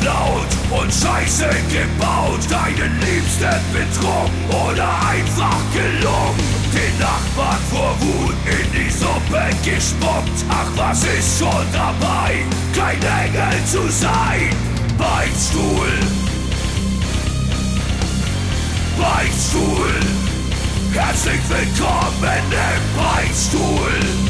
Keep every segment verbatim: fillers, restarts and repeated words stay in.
geklaut und Scheiße gebaut, deinen Liebsten betrogen oder einfach gelungen, den Nachbarn vor Wut in die Suppe gespuckt. Ach, was ist schon dabei, kein Engel zu sein? Beichtstuhl, Beichtstuhl, herzlich willkommen im Beichtstuhl.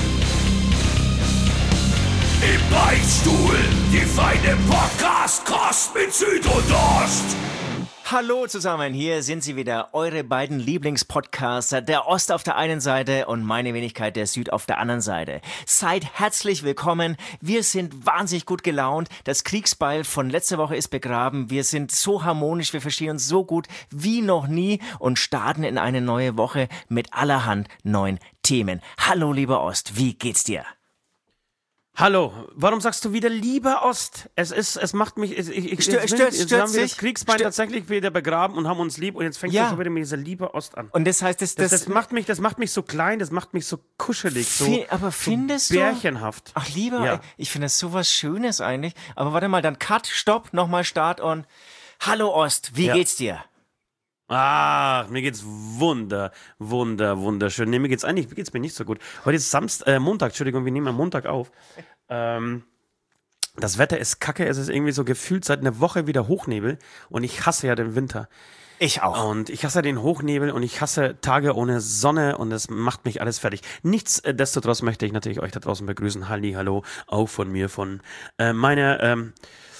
Im Beichtstuhl, die feine Podcast-Kost mit Süd und Ost. Hallo zusammen, hier sind sie wieder, eure beiden Lieblingspodcaster, der Ost auf der einen Seite und meine Wenigkeit, der Süd auf der anderen Seite. Seid herzlich willkommen, wir sind wahnsinnig gut gelaunt, das Kriegsbeil von letzter Woche ist begraben, wir sind so harmonisch, wir verstehen uns so gut wie noch nie und starten in eine neue Woche mit allerhand neuen Themen. Hallo lieber Ost, wie geht's dir? Hallo, warum sagst du wieder lieber Ost? Es ist, es macht mich, ich, ich, Stör, jetzt, stört, jetzt stört haben wir sich, das Kriegsbein stört. tatsächlich wieder begraben und haben uns lieb und jetzt fängt Ja. das schon wieder mit dieser lieber Ost an. Und das heißt, das, Das, das, das macht mich, das macht mich so klein, das macht mich so kuschelig, so, Fi- aber findest so du? bärchenhaft. Ach lieber, Ja. ich finde das sowas Schönes eigentlich. Aber warte mal, dann Cut, Stopp, nochmal Start und Hallo Ost, wie Ja. geht's dir? Ach, mir geht's wunder, wunder, wunderschön. Nee, mir geht's eigentlich, mir geht's mir nicht so gut. Heute ist Samstag, äh, Montag, Entschuldigung, wir nehmen am Montag auf. Ähm, das Wetter ist kacke, es ist irgendwie so gefühlt seit einer Woche wieder Hochnebel und ich hasse ja den Winter. Ich auch. Und ich hasse den Hochnebel und ich hasse Tage ohne Sonne und das macht mich alles fertig. Nichtsdestotrotz möchte ich natürlich euch da draußen begrüßen. Halli, hallo, auch von mir, von äh, meiner, ähm,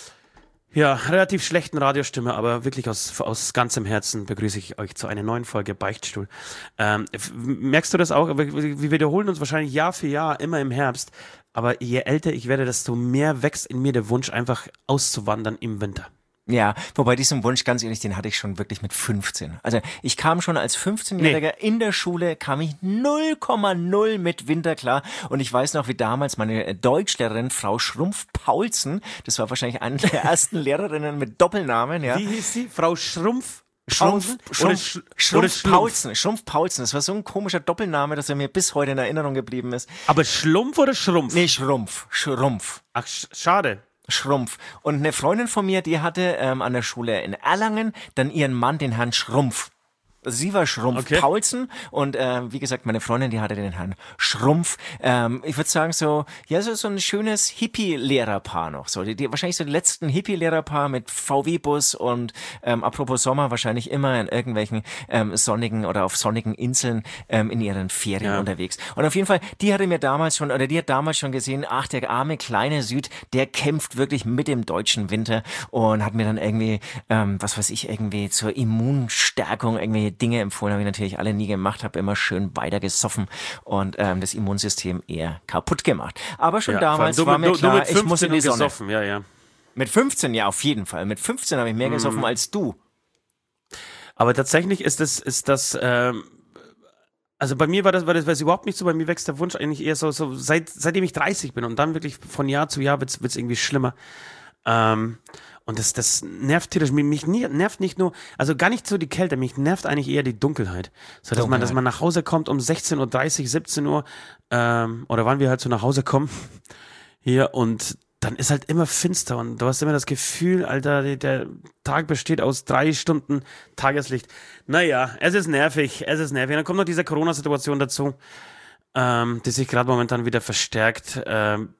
ja, relativ schlechten Radiostimme, aber wirklich aus, aus ganzem Herzen begrüße ich euch zu einer neuen Folge Beichtstuhl. Ähm, f- merkst du das auch? Wir wir wiederholen uns wahrscheinlich Jahr für Jahr, immer im Herbst. Aber je älter ich werde, desto mehr wächst in mir der Wunsch, einfach auszuwandern im Winter. Ja, wobei diesen Wunsch, ganz ehrlich, den hatte ich schon wirklich mit fünfzehn. Also ich kam schon als fünfzehnjähriger in der Schule, kam ich null Komma null mit Winter klar. Und ich weiß noch, wie damals meine Deutschlehrerin, Frau Schrumpf-Paulsen, das war wahrscheinlich eine der ersten Lehrerinnen mit Doppelnamen, ja. Wie hieß sie? Frau Schrumpf? Schrumpf, Oder Schrumpf, Sch- oder Schrumpf Schlumpf? Paulsen, Schrumpf Paulsen, das war so ein komischer Doppelname, dass er mir bis heute in Erinnerung geblieben ist. Aber Schlumpf oder Schrumpf? Nee, Schrumpf, Schrumpf. Ach, sch- schade. Schrumpf. Und eine Freundin von mir, die hatte ähm, an der Schule in Erlangen dann ihren Mann, den Herrn Schrumpf. Also sie war Schrumpf Okay. Paulsen und ähm, wie gesagt, meine Freundin, die hatte den Herrn Schrumpf. Ähm, ich würde sagen so, ja, so, so ein schönes Hippie-Lehrerpaar noch. So, die, die, wahrscheinlich so die letzten Hippie-Lehrerpaar mit V W-Bus und ähm, apropos Sommer, wahrscheinlich immer in irgendwelchen ähm, sonnigen oder auf sonnigen Inseln ähm, in ihren Ferien Ja. unterwegs. Und auf jeden Fall, die hatte mir damals schon, oder die hat damals schon gesehen, ach, der arme kleine Süd, der kämpft wirklich mit dem deutschen Winter und hat mir dann irgendwie, ähm, was weiß ich, irgendwie zur Immunstärkung irgendwie Dinge empfohlen, habe ich natürlich alle nie gemacht, habe immer schön weiter gesoffen und ähm, das Immunsystem eher kaputt gemacht. Aber schon Ja, damals vor war allem mir du, du, klar, du mit ich muss in die fünfzehn und Sonne. gesoffen, ja, ja. Mit fünfzehn, ja, auf jeden Fall. Mit fünfzehn habe ich mehr gesoffen Mhm. als du. Aber tatsächlich ist das, ist das, ähm, also bei mir war das, war das, war das überhaupt nicht so, bei mir wächst der Wunsch eigentlich eher so, so seit, seitdem ich dreißig bin und dann wirklich von Jahr zu Jahr wird's, wird's irgendwie schlimmer. Ähm, und das, das nervt tierisch. Mich, mich nie- nervt nicht nur, also gar nicht so die Kälte, mich nervt eigentlich eher die Dunkelheit. So, dass man, dass man nach Hause kommt um sechzehn Uhr dreißig, siebzehn Uhr, ähm, oder wann wir halt so nach Hause kommen, hier, und dann ist halt immer finster und du hast immer das Gefühl, Alter, die- der Tag besteht aus drei Stunden Tageslicht. Naja, es ist nervig, es ist nervig. Dann kommt noch diese Corona-Situation dazu, ähm, die sich gerade momentan wieder verstärkt. Ähm,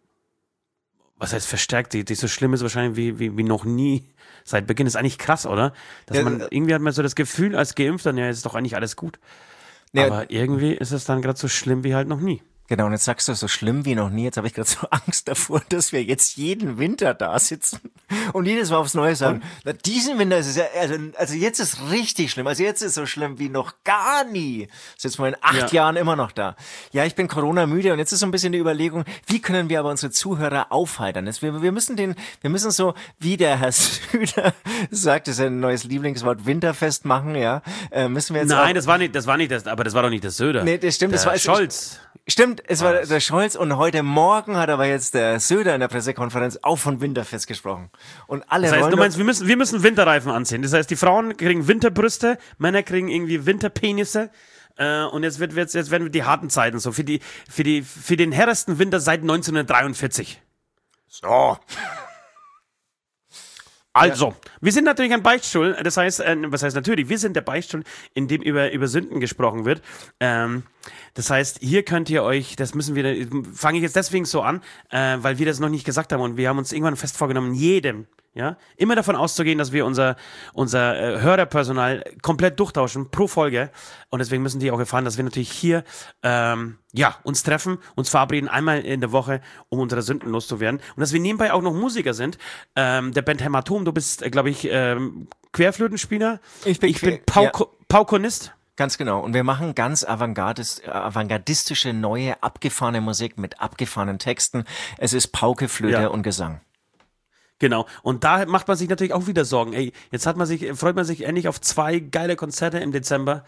was heißt verstärkt? Die, die so schlimm ist wahrscheinlich wie, wie, wie noch nie seit Beginn. Ist eigentlich krass, oder? Dass Ja, man, äh, irgendwie hat man so das Gefühl als Geimpfter, ja, ist doch eigentlich alles gut. Ja. Aber irgendwie ist es dann gerade so schlimm wie halt noch nie. Genau, und jetzt sagst du so schlimm wie noch nie. Jetzt habe ich gerade so Angst davor, dass wir jetzt jeden Winter da sitzen und jedes Mal aufs Neue sagen, na, diesen Winter ist es ja, also, also jetzt ist richtig schlimm. Also jetzt ist es so schlimm wie noch gar nie. Sitzen wir in acht Ja. Jahren immer noch da. Ja, ich bin Corona müde und jetzt ist so ein bisschen die Überlegung, wie können wir aber unsere Zuhörer aufheitern? Das, wir, wir müssen den, wir müssen so, wie der Herr Süder sagt, das ist ein neues Lieblingswort, Winterfest machen, ja. Äh, müssen wir jetzt Nein, auch, das war nicht, das war nicht das, aber das war doch nicht der Söder. Nee, das stimmt, der das war- Scholz. Stimmt, es war Was? der Scholz und heute Morgen hat aber jetzt der Söder in der Pressekonferenz auch von Winterfest gesprochen. Und alle Das heißt, rollen du meinst, wir müssen, wir müssen Winterreifen anziehen. Das heißt, die Frauen kriegen Winterbrüste, Männer kriegen irgendwie Winterpenisse. Äh, und jetzt wird, jetzt, jetzt werden wir die harten Zeiten so für die, für die, für den härtesten Winter seit neunzehnhundertdreiundvierzig. so. Also, Ja. wir sind natürlich ein Beichtstuhl, das heißt, äh, was heißt natürlich, wir sind der Beichtstuhl, in dem über, über Sünden gesprochen wird. Ähm, das heißt, hier könnt ihr euch, das müssen wir, fange ich jetzt deswegen so an, äh, weil wir das noch nicht gesagt haben und wir haben uns irgendwann fest vorgenommen, jedem, ja, immer davon auszugehen, dass wir unser, unser äh, Hörerpersonal komplett durchtauschen pro Folge und deswegen müssen die auch erfahren, dass wir natürlich hier, ähm, ja, uns treffen, uns verabreden einmal in der Woche, um unsere Sünden loszuwerden und dass wir nebenbei auch noch Musiker sind. Ähm, der Band Hämatom, du bist, äh, glaube ich, ähm, Querflötenspieler. Ich bin, ich bin Pauko- ja. Paukonist. Ganz genau. Und wir machen ganz avantgardis- avantgardistische, neue, abgefahrene Musik mit abgefahrenen Texten. Es ist Pauke, Flöte Ja. und Gesang. Genau. Und da macht man sich natürlich auch wieder Sorgen. Ey, jetzt hat man sich, freut man sich endlich auf zwei geile Konzerte im Dezember.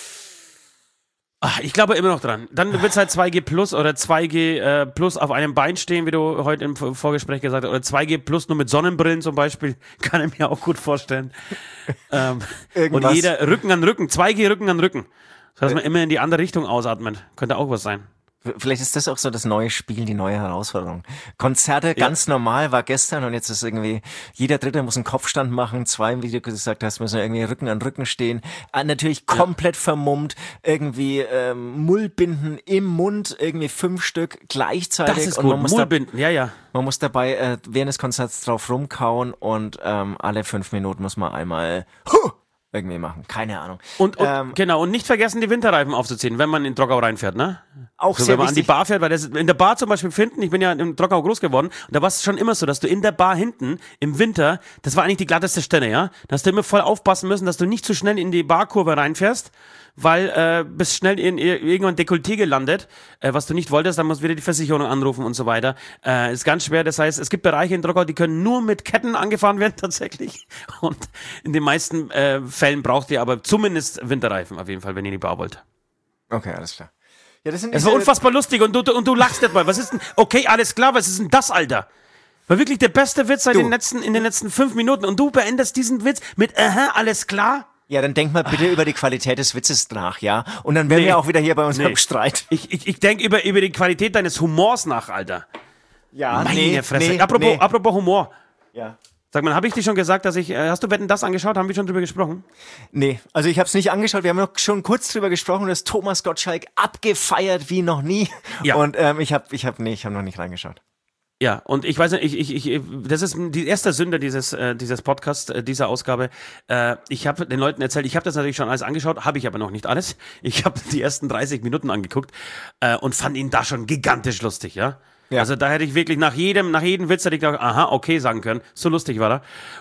Ach, ich glaube immer noch dran. Dann wird es halt zwei G Plus oder zwei G äh, Plus auf einem Bein stehen, wie du heute im Vorgespräch gesagt hast. Oder zwei G Plus nur mit Sonnenbrillen zum Beispiel. Kann ich mir auch gut vorstellen. ähm, und jeder Rücken an Rücken. zwei G Rücken an Rücken. So dass man immer in die andere Richtung ausatmet. Könnte auch was sein. Vielleicht ist das auch so das neue Spiel, die neue Herausforderung. Konzerte ganz ja. normal war gestern und jetzt ist irgendwie, jeder Dritte muss einen Kopfstand machen, zwei, wie du gesagt hast, müssen irgendwie Rücken an Rücken stehen, äh, natürlich komplett ja. vermummt, irgendwie ähm, Mullbinden im Mund, irgendwie fünf Stück gleichzeitig. Das ist und gut, man muss Mullbinden, da, ja, ja. Man muss dabei äh, während des Konzerts drauf rumkauen und ähm, alle fünf Minuten muss man einmal huh, irgendwie machen, keine Ahnung. Und, und ähm, genau, und nicht vergessen, die Winterreifen aufzuziehen, wenn man in Trockau reinfährt, ne? Auch so, sehr wenn man wichtig. an die Bar fährt, weil das in der Bar zum Beispiel finden, ich bin ja in Trockau groß geworden, und da war es schon immer so, dass du in der Bar hinten im Winter, das war eigentlich die glatteste Stelle, ja? Da hast du immer voll aufpassen müssen, dass du nicht zu schnell in die Barkurve reinfährst, weil äh, bist schnell in irgendwann Dekolleté gelandet, äh, was du nicht wolltest, dann musst du wieder die Versicherung anrufen und so weiter. Äh, ist ganz schwer, das heißt, es gibt Bereiche in Trockau, die können nur mit Ketten angefahren werden tatsächlich und in den meisten äh, Fällen braucht ihr aber zumindest Winterreifen auf jeden Fall, wenn ihr in die Bar wollt. Okay, alles klar. Ja, das sind es war unfassbar lustig und du, du, und du lachst nicht mal. Was ist denn, okay, alles klar, was ist denn das, Alter? War wirklich der beste Witz seit den letzten, in den letzten fünf Minuten und du beendest diesen Witz mit, aha, alles klar? Ja, dann denk mal bitte über die Qualität des Witzes nach, ja? Und dann wären Nee. wir auch wieder hier bei unserem Nee. Streit. Ich, ich, ich denke über, über die Qualität deines Humors nach, Alter. Ja, Meine nee, Fresse. nee, apropos, nee. apropos Humor. Ja. Sag mal, habe ich dir schon gesagt, dass ich, äh, hast du Wetten, das angeschaut? Haben wir schon drüber gesprochen? Nee, also ich habe es nicht angeschaut. Wir haben noch schon kurz drüber gesprochen, dass Thomas Gottschalk abgefeiert wie noch nie. Ja. Und ähm, ich habe, ich habe, nee, ich habe noch nicht reingeschaut. Ja, und ich weiß nicht, ich, ich, ich, das ist die erste Sünde dieses, äh, dieses Podcasts, äh, dieser Ausgabe. Äh, ich habe den Leuten erzählt, ich habe das natürlich schon alles angeschaut, habe ich aber noch nicht alles. Ich habe die ersten dreißig Minuten angeguckt äh, und fand ihn da schon gigantisch lustig, ja. Ja. Also da hätte ich wirklich nach jedem, nach jedem Witz hätte ich gedacht, aha, okay, sagen können. So lustig war er.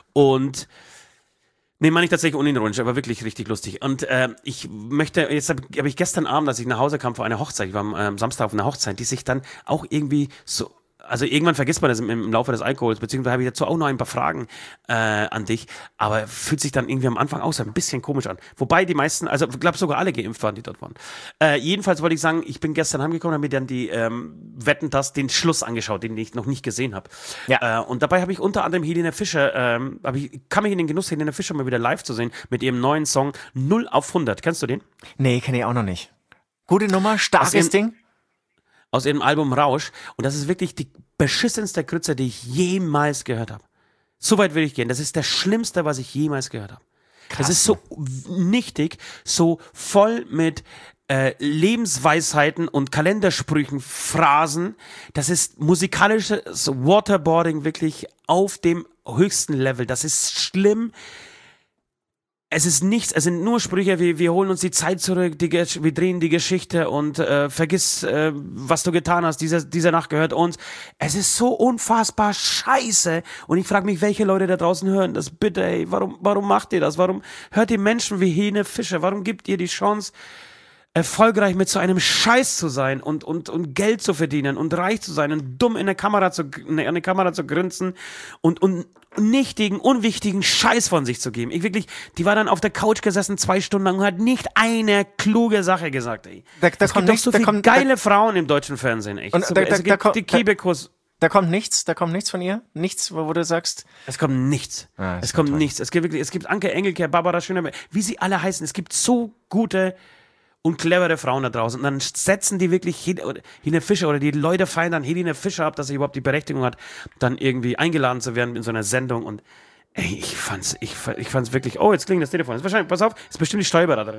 Und nee, meine ich tatsächlich unironisch, aber wirklich richtig lustig. Und äh, ich möchte, jetzt habe hab ich gestern Abend, als ich nach Hause kam vor einer Hochzeit, ich war am ähm, Samstag auf einer Hochzeit, die sich dann auch irgendwie so, also irgendwann vergisst man das im, im Laufe des Alkohols, beziehungsweise habe ich dazu auch noch ein paar Fragen äh, an dich, aber fühlt sich dann irgendwie am Anfang auch so ein bisschen komisch an. Wobei die meisten, also ich glaube sogar alle geimpft waren, die dort waren. Äh, jedenfalls wollte ich sagen, ich bin gestern heimgekommen, habe mir dann die ähm, Wetten, das den Schluss angeschaut, den ich noch nicht gesehen habe. Ja. Äh, und dabei habe ich unter anderem Helene Fischer, ähm, hab ich, kam ich in den Genuss, Helene Fischer mal wieder live zu sehen mit ihrem neuen Song null auf hundert. Kennst du den? Nee, kenne ich auch noch nicht. Gute Nummer, starkes Ding. Aus ihrem Album Rausch. Und das ist wirklich die beschissenste Grütze, die ich jemals gehört habe. So weit will ich gehen. Das ist das Schlimmste, was ich jemals gehört habe. Das ist so nichtig, so voll mit äh, Lebensweisheiten und Kalendersprüchen, Phrasen. Das ist musikalisches Waterboarding wirklich auf dem höchsten Level. Das ist schlimm. Es ist nichts, es sind nur Sprüche wie, wir holen uns die Zeit zurück, die, wir drehen die Geschichte und äh, vergiss, äh, was du getan hast, diese, diese Nacht gehört uns. Es ist so unfassbar scheiße und ich frage mich, welche Leute da draußen hören das bitte, ey, warum, warum macht ihr das? Warum hört ihr Menschen wie Helene Fischer? Warum gibt ihr die Chance, erfolgreich mit so einem Scheiß zu sein und, und, und Geld zu verdienen und reich zu sein und dumm in der Kamera zu, in der Kamera zu grinsen und, und nichtigen, unwichtigen Scheiß von sich zu geben. Ich wirklich, die war dann auf der Couch gesessen zwei Stunden lang und hat nicht eine kluge Sache gesagt, ey. Da, da es kommt gibt doch nichts, so da viele kommt, geile da, Frauen im deutschen Fernsehen, echt. Und So, da- es da- gibt da kommt- die da- Kebekus. da kommt nichts, da kommt nichts von ihr? Nichts, wo, wo du sagst, Es kommt nichts. Ah, das es ist kommt toll. nichts. Es gibt wirklich, es gibt Anke Engelke, Barbara Schöneberger, wie sie alle heißen. Es gibt so gute und clevere Frauen da draußen. Und dann setzen die wirklich Hel- oder Helene Fischer oder die Leute feiern dann Helene Fischer ab, dass sie überhaupt die Berechtigung hat, dann irgendwie eingeladen zu werden in so einer Sendung. Und Ey, ich fand's, ich, ich fand's wirklich. Oh, jetzt klingt das Telefon. Das ist wahrscheinlich, pass auf, ist bestimmt die Steuerberaterin.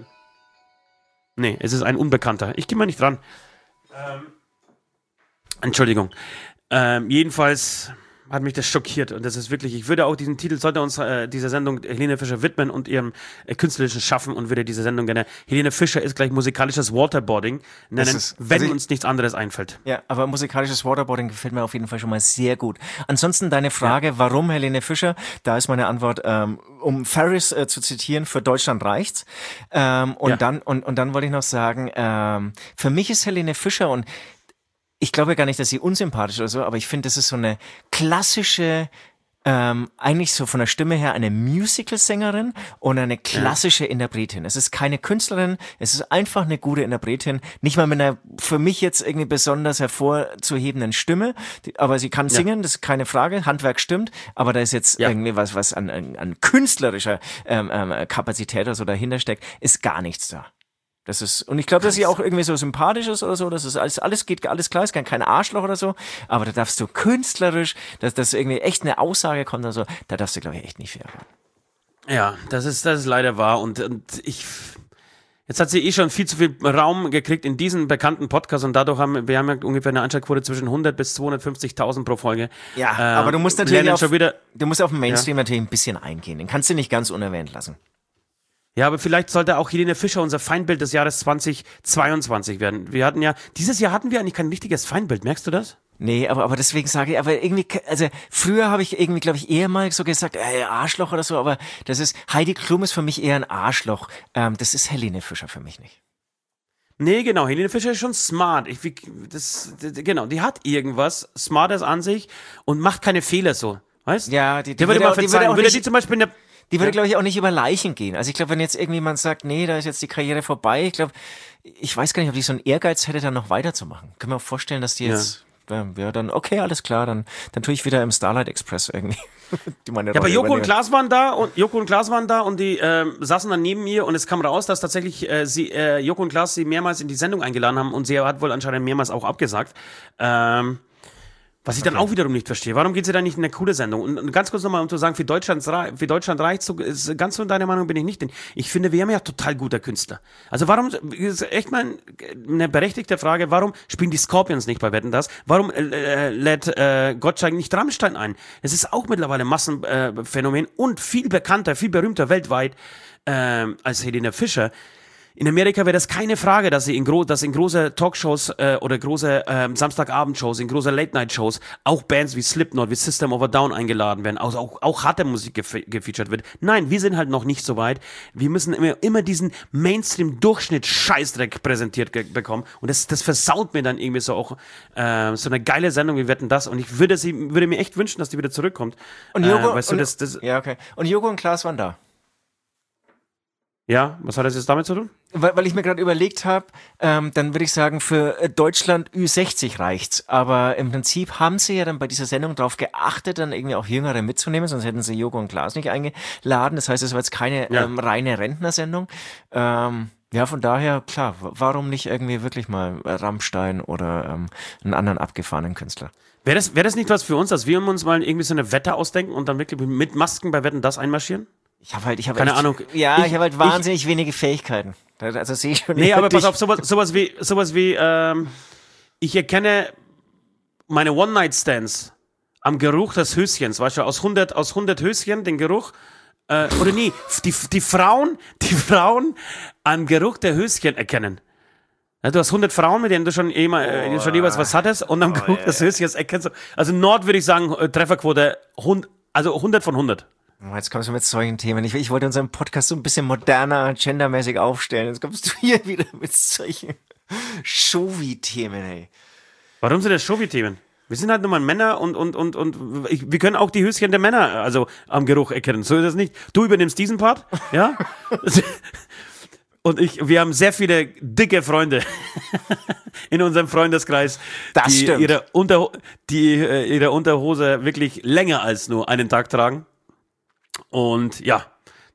Nee, es ist ein Unbekannter. Ich gehe mal nicht dran. Ähm, Entschuldigung. Ähm, jedenfalls hat mich das schockiert und das ist wirklich, ich würde auch diesen Titel, sollte uns äh, diese Sendung Helene Fischer widmen und ihrem äh, künstlerischen Schaffen und würde diese Sendung gerne, Helene Fischer ist gleich musikalisches Waterboarding nennen, ist, wenn also uns nichts anderes einfällt. Ja, aber musikalisches Waterboarding gefällt mir auf jeden Fall schon mal sehr gut. Ansonsten deine Frage, ja. Warum Helene Fischer? Da ist meine Antwort, ähm, um Ferris äh, zu zitieren, für Deutschland reicht's. Ähm, und, ja. dann, und, und dann wollte ich noch sagen, ähm, für mich ist Helene Fischer und ich glaube gar nicht, dass sie unsympathisch oder so, aber ich finde, das ist so eine klassische, ähm, eigentlich so von der Stimme her eine Musical-Sängerin und eine klassische ja. Interpretin. Es ist keine Künstlerin, es ist einfach eine gute Interpretin. Nicht mal mit einer für mich jetzt irgendwie besonders hervorzuhebenden Stimme, aber sie kann singen, ja. das ist keine Frage, Handwerk stimmt, aber da ist jetzt ja. irgendwie was, was an, an, an künstlerischer ähm, ähm, Kapazität oder so dahinter steckt, ist gar nichts da. Das ist, und ich glaube, dass sie auch irgendwie so sympathisch ist oder so, das ist alles, alles geht, alles klar, ist kein Arschloch oder so, aber da darfst du künstlerisch, dass das irgendwie echt eine Aussage kommt oder so, da darfst du, glaube ich, echt nicht viel erwarten. Ja, das ist, das ist leider wahr und, und ich, jetzt hat sie eh schon viel zu viel Raum gekriegt in diesem bekannten Podcast und dadurch haben wir haben ja ungefähr eine Einschaltquote zwischen hundert bis zweihundertfünfzigtausend pro Folge. Ja, ähm, aber du musst natürlich auf, schon wieder, du musst auf den Mainstream ja. natürlich ein bisschen eingehen, den kannst du nicht ganz unerwähnt lassen. Ja, aber vielleicht sollte auch Helene Fischer unser Feindbild des Jahres zweitausendzweiundzwanzig werden. Wir hatten ja, dieses Jahr hatten wir eigentlich kein richtiges Feindbild, merkst du das? Nee, aber, aber deswegen sage ich, aber irgendwie, also früher habe ich irgendwie, glaube ich, eher mal so gesagt, äh, Arschloch oder so, aber das ist, Heidi Klum ist für mich eher ein Arschloch. Ähm, das ist Helene Fischer für mich nicht. Nee, genau, Helene Fischer ist schon smart. Ich, das, das, genau, die hat irgendwas Smartes an sich und macht keine Fehler so, weißt? Ja, die, die, die würde mal verzeihen. Die würde, würde die zum Beispiel in der Die würde, ja. glaube ich, auch nicht über Leichen gehen. Also ich glaube, wenn jetzt irgendjemand sagt, nee, da ist jetzt die Karriere vorbei, ich glaube, ich weiß gar nicht, ob die so einen Ehrgeiz hätte, dann noch weiterzumachen. Können wir auch vorstellen, dass die jetzt, ja, ja dann, okay, alles klar, dann, dann tue ich wieder im Starlight Express irgendwie. die meine ja, aber Joko und Klaas waren da und Joko und Klaas waren da und die ähm, saßen dann neben mir und es kam raus, dass tatsächlich äh, sie, äh, Joko und Klaas sie mehrmals in die Sendung eingeladen haben und sie hat wohl anscheinend mehrmals auch abgesagt. Ähm, Was ich okay. dann auch wiederum nicht verstehe. Warum geht sie da nicht in eine coole Sendung? Und, und ganz kurz nochmal, um zu sagen, für Deutschland, für Deutschland reicht so, ist, ganz so in deiner Meinung bin ich nicht. Denn ich finde, wir haben ja total guter Künstler. Also warum, ist echt mal eine berechtigte Frage, warum spielen die Scorpions nicht bei Wetten, das? Warum äh, lädt äh, Gottschalk nicht Rammstein ein? Es ist auch mittlerweile ein Massenphänomen äh, und viel bekannter, viel berühmter weltweit äh, als Helene Fischer. In Amerika wäre das keine Frage, dass sie in, gro- dass in große Talkshows äh, oder große ähm, Samstagabendshows, in große Late-Night-Shows auch Bands wie Slipknot, wie System of a Down eingeladen werden, also auch, auch harte Musik gef- gefeatured wird. Nein, wir sind halt noch nicht so weit. Wir müssen immer, immer diesen Mainstream-Durchschnitt-Scheißdreck präsentiert ge- bekommen und das, das versaut mir dann irgendwie so auch äh, so eine geile Sendung wie Wetten, das und ich würde, sie, würde mir echt wünschen, dass die wieder zurückkommt. Und Joko, äh, weißt und, du, das, das, ja, okay. Und Joko und Klaas waren da. Ja, was hat das jetzt damit zu tun? Weil, weil ich mir gerade überlegt habe, ähm, dann würde ich sagen, für Deutschland Ü sechzig reicht's. Aber im Prinzip haben sie ja dann bei dieser Sendung darauf geachtet, dann irgendwie auch Jüngere mitzunehmen, sonst hätten sie Joko und Klaas nicht eingeladen. Das heißt, es war jetzt keine ja. ähm, reine Rentnersendung. Ähm, ja, von daher, klar, warum nicht irgendwie wirklich mal Rammstein oder ähm, einen anderen abgefahrenen Künstler? Wäre das, wär das nicht was für uns, dass wir uns mal irgendwie so eine Wette ausdenken und dann wirklich mit Masken bei Wetten, das einmarschieren? Ich habe halt, ich habe keine echt, Ahnung. Ja, ich, ich habe halt wahnsinnig ich, wenige Fähigkeiten. Also sehe ich schon. Nee, aber pass auf, sowas, sowas wie, sowas wie, ähm, ich erkenne meine One-Night-Stands am Geruch des Höschens, weißt du, aus hundert, aus hundert Höschen den Geruch, äh, oder nee, die, die Frauen, die Frauen am Geruch der Höschen erkennen. Ja, du hast hundert Frauen, mit denen du schon, eh mal, oh, schon jeweils was hattest und am oh, Geruch yeah. des Höschens erkennst du. Also Nord würde ich sagen, Trefferquote, hund, also hundert von hundert. Jetzt kommst du mit solchen Themen. Ich, ich wollte unseren Podcast so ein bisschen moderner, gendermäßig aufstellen. Jetzt kommst du hier wieder mit solchen Showy-Themen, ey. Warum sind das Showy-Themen? Wir sind halt nur mal Männer und, und, und, und ich, wir können auch die Höschen der Männer also am Geruch erkennen. So ist das nicht. Du übernimmst diesen Part, ja? Und ich, wir haben sehr viele dicke Freunde in unserem Freundeskreis, das die, stimmt. Ihre Unter, die ihre Unterhose wirklich länger als nur einen Tag tragen. Und ja,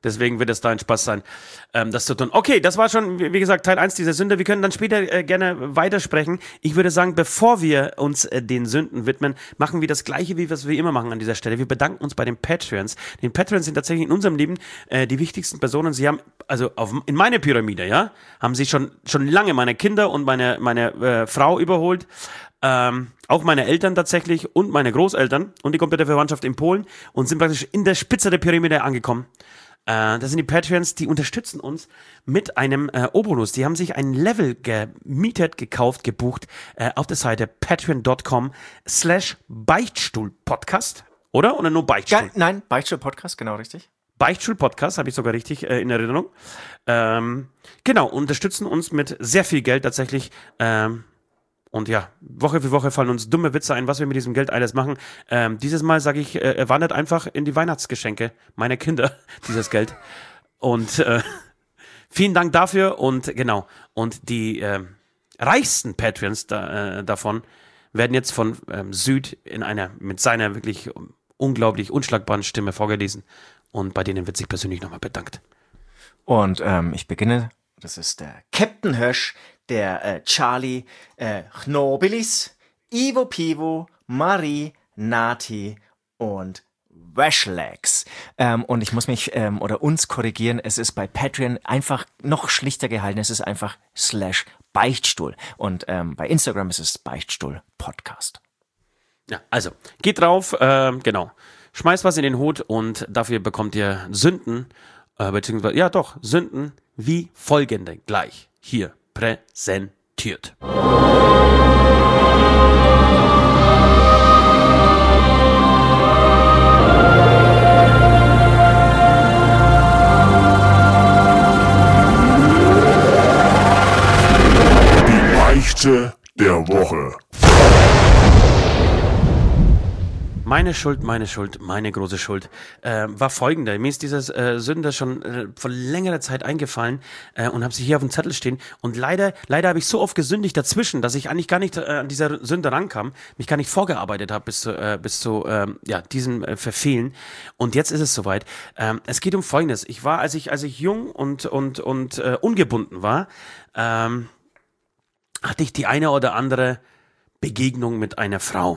Deswegen wird es da ein Spaß sein, ähm, das zu tun. Okay, das war schon, wie gesagt, Teil eins dieser Sünde. Wir können dann später äh, gerne weitersprechen. Ich würde sagen, bevor wir uns äh, den Sünden widmen, machen wir das Gleiche, wie wir es wie immer machen an dieser Stelle. Wir bedanken uns bei den Patreons. Die Patreons sind tatsächlich in unserem Leben äh, die wichtigsten Personen. Sie haben, also auf, in meiner Pyramide, ja, haben sie schon, schon lange meine Kinder und meine, meine äh, Frau überholt. Ähm, auch meine Eltern tatsächlich und meine Großeltern und die komplette Verwandtschaft in Polen und sind praktisch in der Spitze der Pyramide angekommen. Äh, das sind die Patreons, die unterstützen uns mit einem äh, Obolus. Die haben sich ein Level gemietet, gekauft, gebucht äh, auf der Seite patreon.com slash Beichtstuhl-Podcast. Oder? Oder nur Beichtstuhl? Ja, nein, Beichtstuhl-Podcast, genau richtig. Beichtstuhl-Podcast, habe ich sogar richtig äh, in Erinnerung. Ähm, genau, unterstützen uns mit sehr viel Geld tatsächlich. Ähm, Und ja, Woche für Woche fallen uns dumme Witze ein, was wir mit diesem Geld alles machen. Ähm, dieses Mal sage ich, äh, wandert einfach in die Weihnachtsgeschenke meiner Kinder, dieses Geld. Und äh, vielen Dank dafür und genau. Und die äh, reichsten Patreons da, äh, davon werden jetzt von ähm, Süd in einer, mit seiner wirklich unglaublich unschlagbaren Stimme vorgelesen. Und bei denen wird sich persönlich nochmal bedankt. Und ähm, ich beginne, das ist der Captain Hirsch, der äh, Charlie, äh, Chnobilis, Ivo Pivo, Marie, Nati und Washlegs. Ähm, und ich muss mich ähm, oder uns korrigieren, es ist bei Patreon einfach noch schlichter gehalten, es ist einfach slash Beichtstuhl. Und ähm, bei Instagram ist es Beichtstuhl Podcast. Ja, also, geht drauf, ähm, genau. Schmeißt was in den Hut und dafür bekommt ihr Sünden, äh, beziehungsweise, ja doch, Sünden wie folgende gleich hier präsentiert. Die Beichte der Woche. Meine Schuld, meine Schuld, meine große Schuld äh, war folgende. Mir ist dieses äh, Sünde schon äh, vor längerer Zeit eingefallen äh, und habe sie hier auf dem Zettel stehen. Und leider, leider habe ich so oft gesündigt dazwischen, dass ich eigentlich gar nicht äh, an dieser Sünde rankam, mich gar nicht vorgearbeitet habe bis zu, äh, bis zu ähm, ja, diesem äh, Verfehlen. Und jetzt ist es soweit. Ähm, es geht um Folgendes. Ich war, als ich, als ich jung und, und, und äh, ungebunden war, ähm, hatte ich die eine oder andere Begegnung mit einer Frau.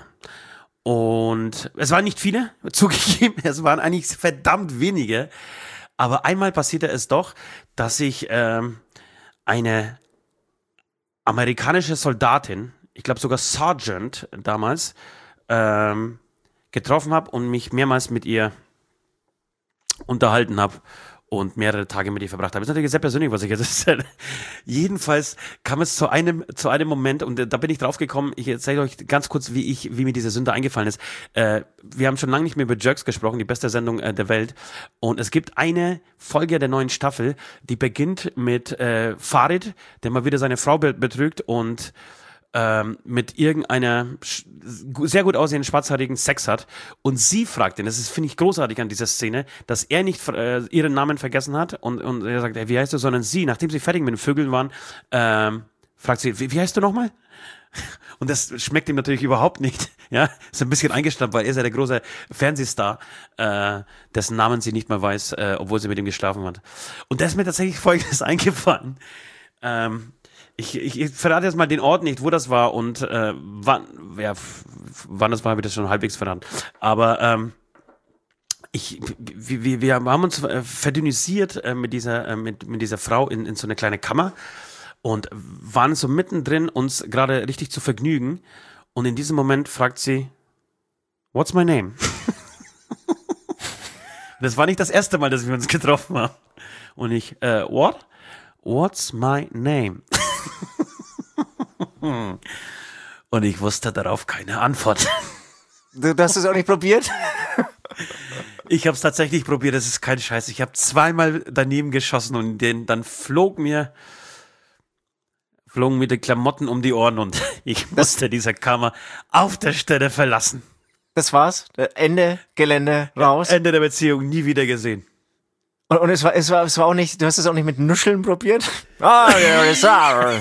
Und es waren nicht viele, zugegeben, es waren eigentlich verdammt wenige. Aber einmal passierte es doch, dass ich ähm, eine amerikanische Soldatin, ich glaube sogar Sergeant damals, ähm, getroffen habe und mich mehrmals mit ihr unterhalten habe und mehrere Tage mit ihr verbracht habe. Das ist natürlich sehr persönlich, was ich jetzt erzähle. Jedenfalls kam es zu einem, zu einem Moment, und da bin ich drauf gekommen, ich erzähle euch ganz kurz, wie ich, wie mir diese Sünde eingefallen ist. Äh, wir haben schon lange nicht mehr über Jerks gesprochen, die beste Sendung äh, der Welt. Und es gibt eine Folge der neuen Staffel, die beginnt mit äh, Farid, der mal wieder seine Frau be- betrügt und ähm, mit irgendeiner sch- sehr gut aussehenden schwarzhaarigen Sex hat. Und sie fragt ihn, das ist, finde ich, großartig an dieser Szene, dass er nicht äh, ihren Namen vergessen hat und, und er sagt, ey, wie heißt du, sondern sie, nachdem sie fertig mit den Vögeln waren, ähm, fragt sie, wie, wie heißt du nochmal? Und das schmeckt ihm natürlich überhaupt nicht. Ja, ist ein bisschen eingestammt, weil er ist ja der große Fernsehstar, äh, dessen Namen sie nicht mehr weiß, äh, obwohl sie mit ihm geschlafen hat. Und da ist mir tatsächlich Folgendes eingefallen. Ähm, Ich, ich, ich verrate jetzt mal den Ort nicht, wo das war und äh, wann, ja, wann das war, habe ich das schon halbwegs verraten. Aber ähm, ich, wir, wir, wir haben uns äh, verdünnisiert äh, mit, dieser, äh, mit, mit dieser Frau in, in so eine kleine Kammer und waren so mittendrin, uns gerade richtig zu vergnügen. Und in diesem Moment fragt sie, what's my name? Das war nicht das erste Mal, dass wir uns getroffen haben. Und ich, äh, what? What's my name? Und ich wusste darauf keine Antwort. Du, du hast es auch nicht probiert? Ich habe es tatsächlich probiert, das ist kein Scheiß. Ich habe zweimal daneben geschossen und den, dann flog mir, flogen mir die Klamotten um die Ohren und ich musste diese Kammer auf der Stelle verlassen. Das war's? Ende, Gelände, raus? Ende der Beziehung, nie wieder gesehen. Und, und es war, es war, es war auch nicht, du hast es auch nicht mit Nuscheln probiert? Ah, ja, sorry.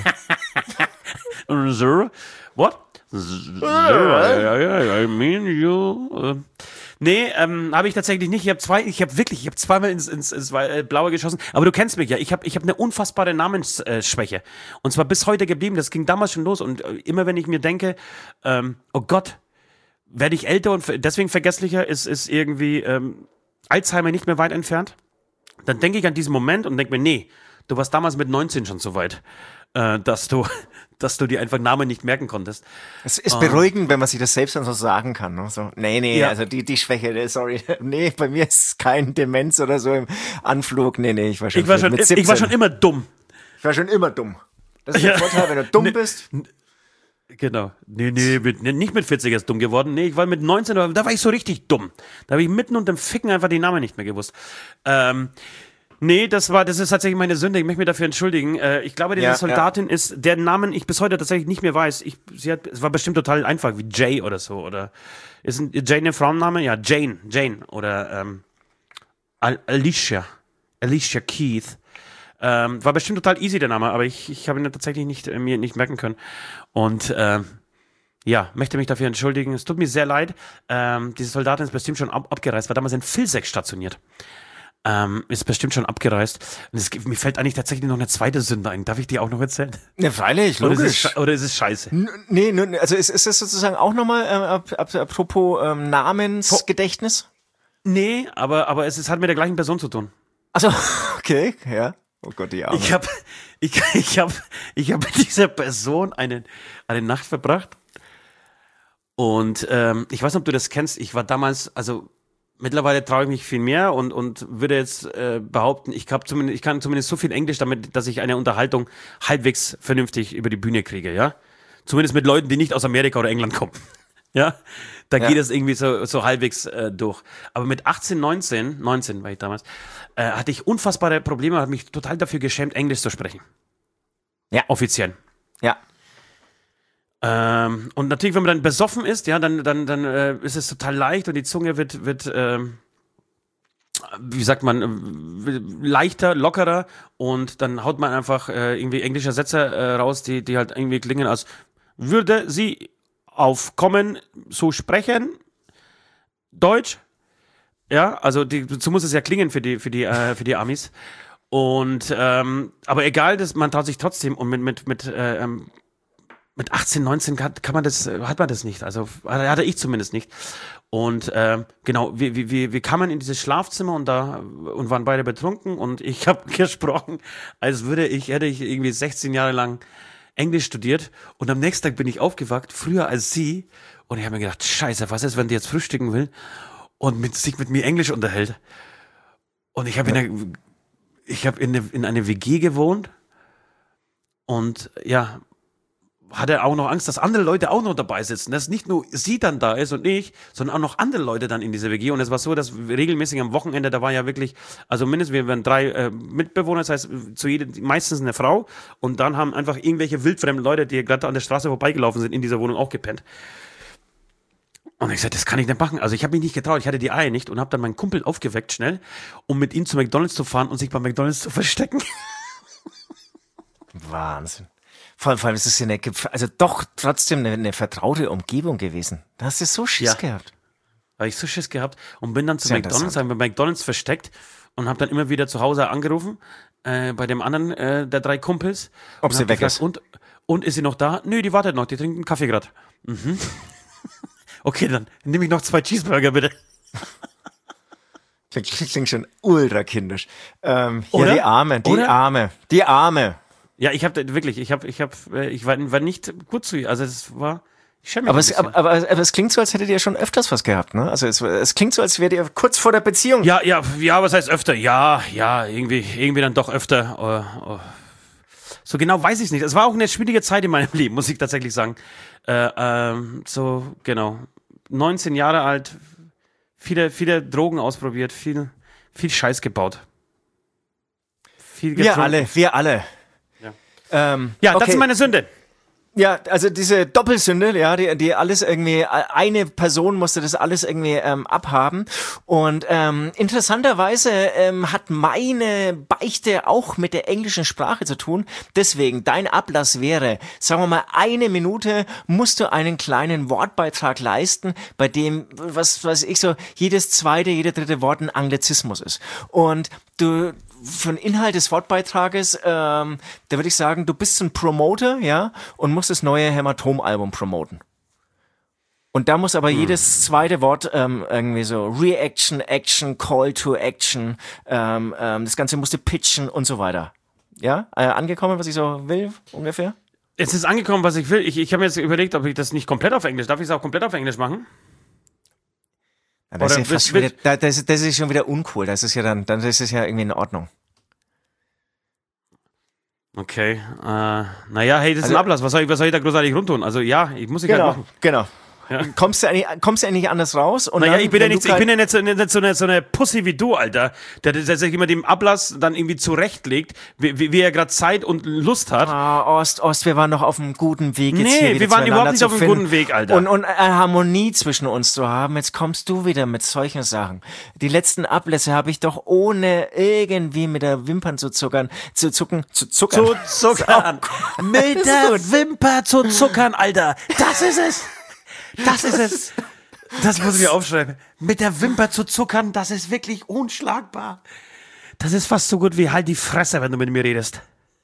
Sir? What? Sir, I, I, I mean you. Nee, ähm, habe ich tatsächlich nicht. Ich habe zwei, ich habe wirklich, ich habe zweimal ins, ins, ins Blaue geschossen. Aber du kennst mich ja. Ich habe ich hab eine unfassbare Namensschwäche. Und zwar bis heute geblieben. Das ging damals schon los. Und immer wenn ich mir denke, ähm, oh Gott, werde ich älter und deswegen vergesslicher, ist, ist irgendwie ähm, Alzheimer nicht mehr weit entfernt. Dann denke ich an diesen Moment und denke mir, nee, du warst damals mit neunzehn schon so weit, äh, dass du, dass du dir einfach Namen nicht merken konntest. Es ist beruhigend, wenn man sich das selbst dann so sagen kann. Ne? So, nee, nee, Ja. also die, die Schwäche, sorry, nee, bei mir ist kein Demenz oder so im Anflug. Nee, nee, ich war schon, Ich war schon, mit ich war siebzehn. schon immer dumm. Ich war schon immer dumm. Das ist der Ja. Vorteil, wenn du dumm Nee. bist. Genau. Nee, nee, mit, nee, nicht mit vierzig erst dumm geworden. Nee, ich war mit neunzehn, da war ich so richtig dumm. Da habe ich mitten unter dem Ficken einfach die Namen nicht mehr gewusst. Ähm, nee, das war, das ist tatsächlich meine Sünde. Ich möchte mich dafür entschuldigen. Äh, ich glaube, diese Ja, Soldatin ist, deren Namen ich bis heute tatsächlich nicht mehr weiß. Ich, sie hat, es war bestimmt total einfach, wie Jay oder so. Oder ist ein, Jane ein Frauenname? Ja, Jane, Jane. Oder ähm, Al- Alicia. Alicia Keith. Ähm, war bestimmt total easy, der Name, aber ich, ich habe ihn tatsächlich nicht, äh, mir nicht merken können. Und ähm, ja, möchte mich dafür entschuldigen. Es tut mir sehr leid. Ähm, diese Soldatin ist bestimmt schon ab, abgereist, war damals in Vilseck stationiert. Ähm, ist bestimmt schon abgereist. Und es, gibt- mir fällt eigentlich tatsächlich noch eine zweite Sünde ein. Darf ich die auch noch erzählen? Ja, freilich, Oder ist, es, logisch. sche- oder ist es scheiße? N- Nee, n- also ist, ist das sozusagen auch nochmal, äh, ap- ap- apropos ähm, Namensgedächtnis? Nee, aber, aber es ist, hat mit der gleichen Person zu tun. Also, okay, ja. Oh Gott, die Arme. Ich habe ich, ich hab, ich hab mit dieser Person eine, eine Nacht verbracht. Und ähm, ich weiß nicht, ob du das kennst. Ich war damals, also mittlerweile traue ich mich viel mehr und, und würde jetzt äh, behaupten, ich, hab zumindest, ich kann zumindest so viel Englisch, damit, dass ich eine Unterhaltung halbwegs vernünftig über die Bühne kriege, ja? Zumindest mit Leuten, die nicht aus Amerika oder England kommen. Ja? Da Ja. geht es irgendwie so, so halbwegs äh, durch. Aber mit achtzehn, neunzehn, neunzehn war ich damals, äh, hatte ich unfassbare Probleme, habe mich total dafür geschämt, Englisch zu sprechen. Ja. Offiziell. Ja. Ähm, und natürlich, wenn man dann besoffen ist, ja, dann, dann, dann äh, ist es total leicht und die Zunge wird, wird ähm, wie sagt man, äh, leichter, lockerer und dann haut man einfach äh, irgendwie englische Sätze äh, raus, die, die halt irgendwie klingen, als würde sie aufkommen zu sprechen, Deutsch. Ja, also die, so muss es ja klingen für die, für die, äh, für die Amis. Und ähm, aber egal, das, man traut sich trotzdem und mit, mit, mit äh, ähm, mit achtzehn, neunzehn kann, kann man das, hat man das nicht. Also hatte ich zumindest nicht. Und ähm, genau, wir, wir, wir kamen in dieses Schlafzimmer und da und waren beide betrunken und ich habe gesprochen, als würde ich, hätte ich irgendwie sechzehn Jahre lang Englisch studiert und am nächsten Tag bin ich aufgewacht, früher als sie. Und ich habe mir gedacht, scheiße, was ist, wenn die jetzt frühstücken will und mit, sich mit mir Englisch unterhält? Und ich habe in, eine, ich hab in, eine, in eine W G gewohnt und ja, hatte auch noch Angst, dass andere Leute auch noch dabei sitzen, dass nicht nur sie dann da ist und ich, sondern auch noch andere Leute dann in dieser W G. Und es war so, dass regelmäßig am Wochenende, da war ja wirklich, also mindestens, wir waren drei äh, Mitbewohner, das heißt, zu jedem, meistens eine Frau. Und dann haben einfach irgendwelche wildfremden Leute, die gerade an der Straße vorbeigelaufen sind, in dieser Wohnung auch gepennt. Und ich sagte, das kann ich nicht machen. Also ich habe mich nicht getraut, ich hatte die Eier nicht und habe dann meinen Kumpel aufgeweckt schnell, um mit ihm zu McDonald's zu fahren und sich bei McDonald's zu verstecken. Wahnsinn. Vor allem, vor allem ist es ja eine, also doch trotzdem eine, eine vertraute Umgebung gewesen. Da hast du so Schiss Ja. gehabt. Habe ich so Schiss gehabt und bin dann zu Sehr McDonald's, interessant. habe bei McDonald's versteckt und habe dann immer wieder zu Hause angerufen, äh, bei dem anderen äh, der drei Kumpels. Ob und sie hab weg gefragt, ist. Und, und ist sie noch da? Nö, die wartet noch, die trinkt einen Kaffee gerade. Mhm. Okay, dann nehme ich noch zwei Cheeseburger, bitte. Klingt, klingt schon ultra kindisch. Ähm, ja, Oder? die Arme, die Oder? Arme, die Arme. Ja, ich habe wirklich, ich habe, ich habe, ich war, war nicht gut zu ihr. Also es war, ich schäme mich Aber ein es, bisschen. aber, aber, aber es klingt so, als hättet ihr schon öfters was gehabt, ne? Also es, es klingt so, als wärt ihr kurz vor der Beziehung. Ja, ja, ja, was heißt öfter? Ja, ja, irgendwie, irgendwie dann doch öfter. Oh, oh. So genau weiß ich es nicht. Es war auch eine schwierige Zeit in meinem Leben, muss ich tatsächlich sagen. Äh, ähm, so, genau. neunzehn Jahre alt, viele, viele Drogen ausprobiert, viel, viel Scheiß gebaut. Viel Wir getrunken. alle, wir alle. Ja. Ähm, Ja, okay. das ist meine Sünde. Ja, also diese Doppelsünde, ja, die, die alles irgendwie, eine Person musste das alles irgendwie ähm, abhaben. Und ähm, interessanterweise ähm, hat meine Beichte auch mit der englischen Sprache zu tun. Deswegen, dein Ablass wäre, sagen wir mal, eine Minute musst du einen kleinen Wortbeitrag leisten, bei dem, was weiß ich so, jedes zweite, jeder dritte Wort ein Anglizismus ist. Und du... Für den Inhalt des Wortbeitrages, ähm, da würde ich sagen, du bist ein Promoter, ja, und musst das neue Hämatom-Album promoten. Und da muss aber hm. jedes zweite Wort ähm, irgendwie so Reaction, Action, Call to Action, ähm, ähm, das Ganze musst du pitchen und so weiter. Ja, äh, angekommen, was ich so will, ungefähr? Es ist angekommen, was ich will. Ich, ich habe mir jetzt überlegt, ob ich das nicht komplett auf Englisch, darf ich es auch komplett auf Englisch machen? Ja, das, ist ja fast wieder, das, das ist schon wieder uncool. Das ist ja dann, dann ist es ja irgendwie in Ordnung. Okay, äh, naja, hey, das ist also, ein Ablass. Was soll, ich, was soll ich da großartig rumtun? Also ja, ich muss ich genau, halt machen. Genau. Ja. Kommst du eigentlich, kommst du eigentlich anders raus? Und naja, dann, ich bin ja nicht, ich bin ja nicht so, nicht so, eine, so eine Pussy wie du, Alter, der, der sich immer dem Ablass dann irgendwie zurechtlegt, wie, wie, wie er gerade Zeit und Lust hat. Ah, Ost, Ost, wir waren noch auf einem guten Weg. Jetzt nee, hier wir waren überhaupt nicht auf einem guten Weg, Alter. Und, und eine Harmonie zwischen uns zu haben. Jetzt kommst du wieder mit solchen Sachen. Die letzten Ablässe habe ich doch ohne irgendwie mit der Wimpern zu zuckern, zu zucken, zu zuckern. Zu zuckern. mit der Wimper zu zuckern, Alter. Das ist es. Das ist es. Das muss ich mir aufschreiben. Mit der Wimper zu zuckern, das ist wirklich unschlagbar. Das ist fast so gut wie halt die Fresse, wenn du mit mir redest.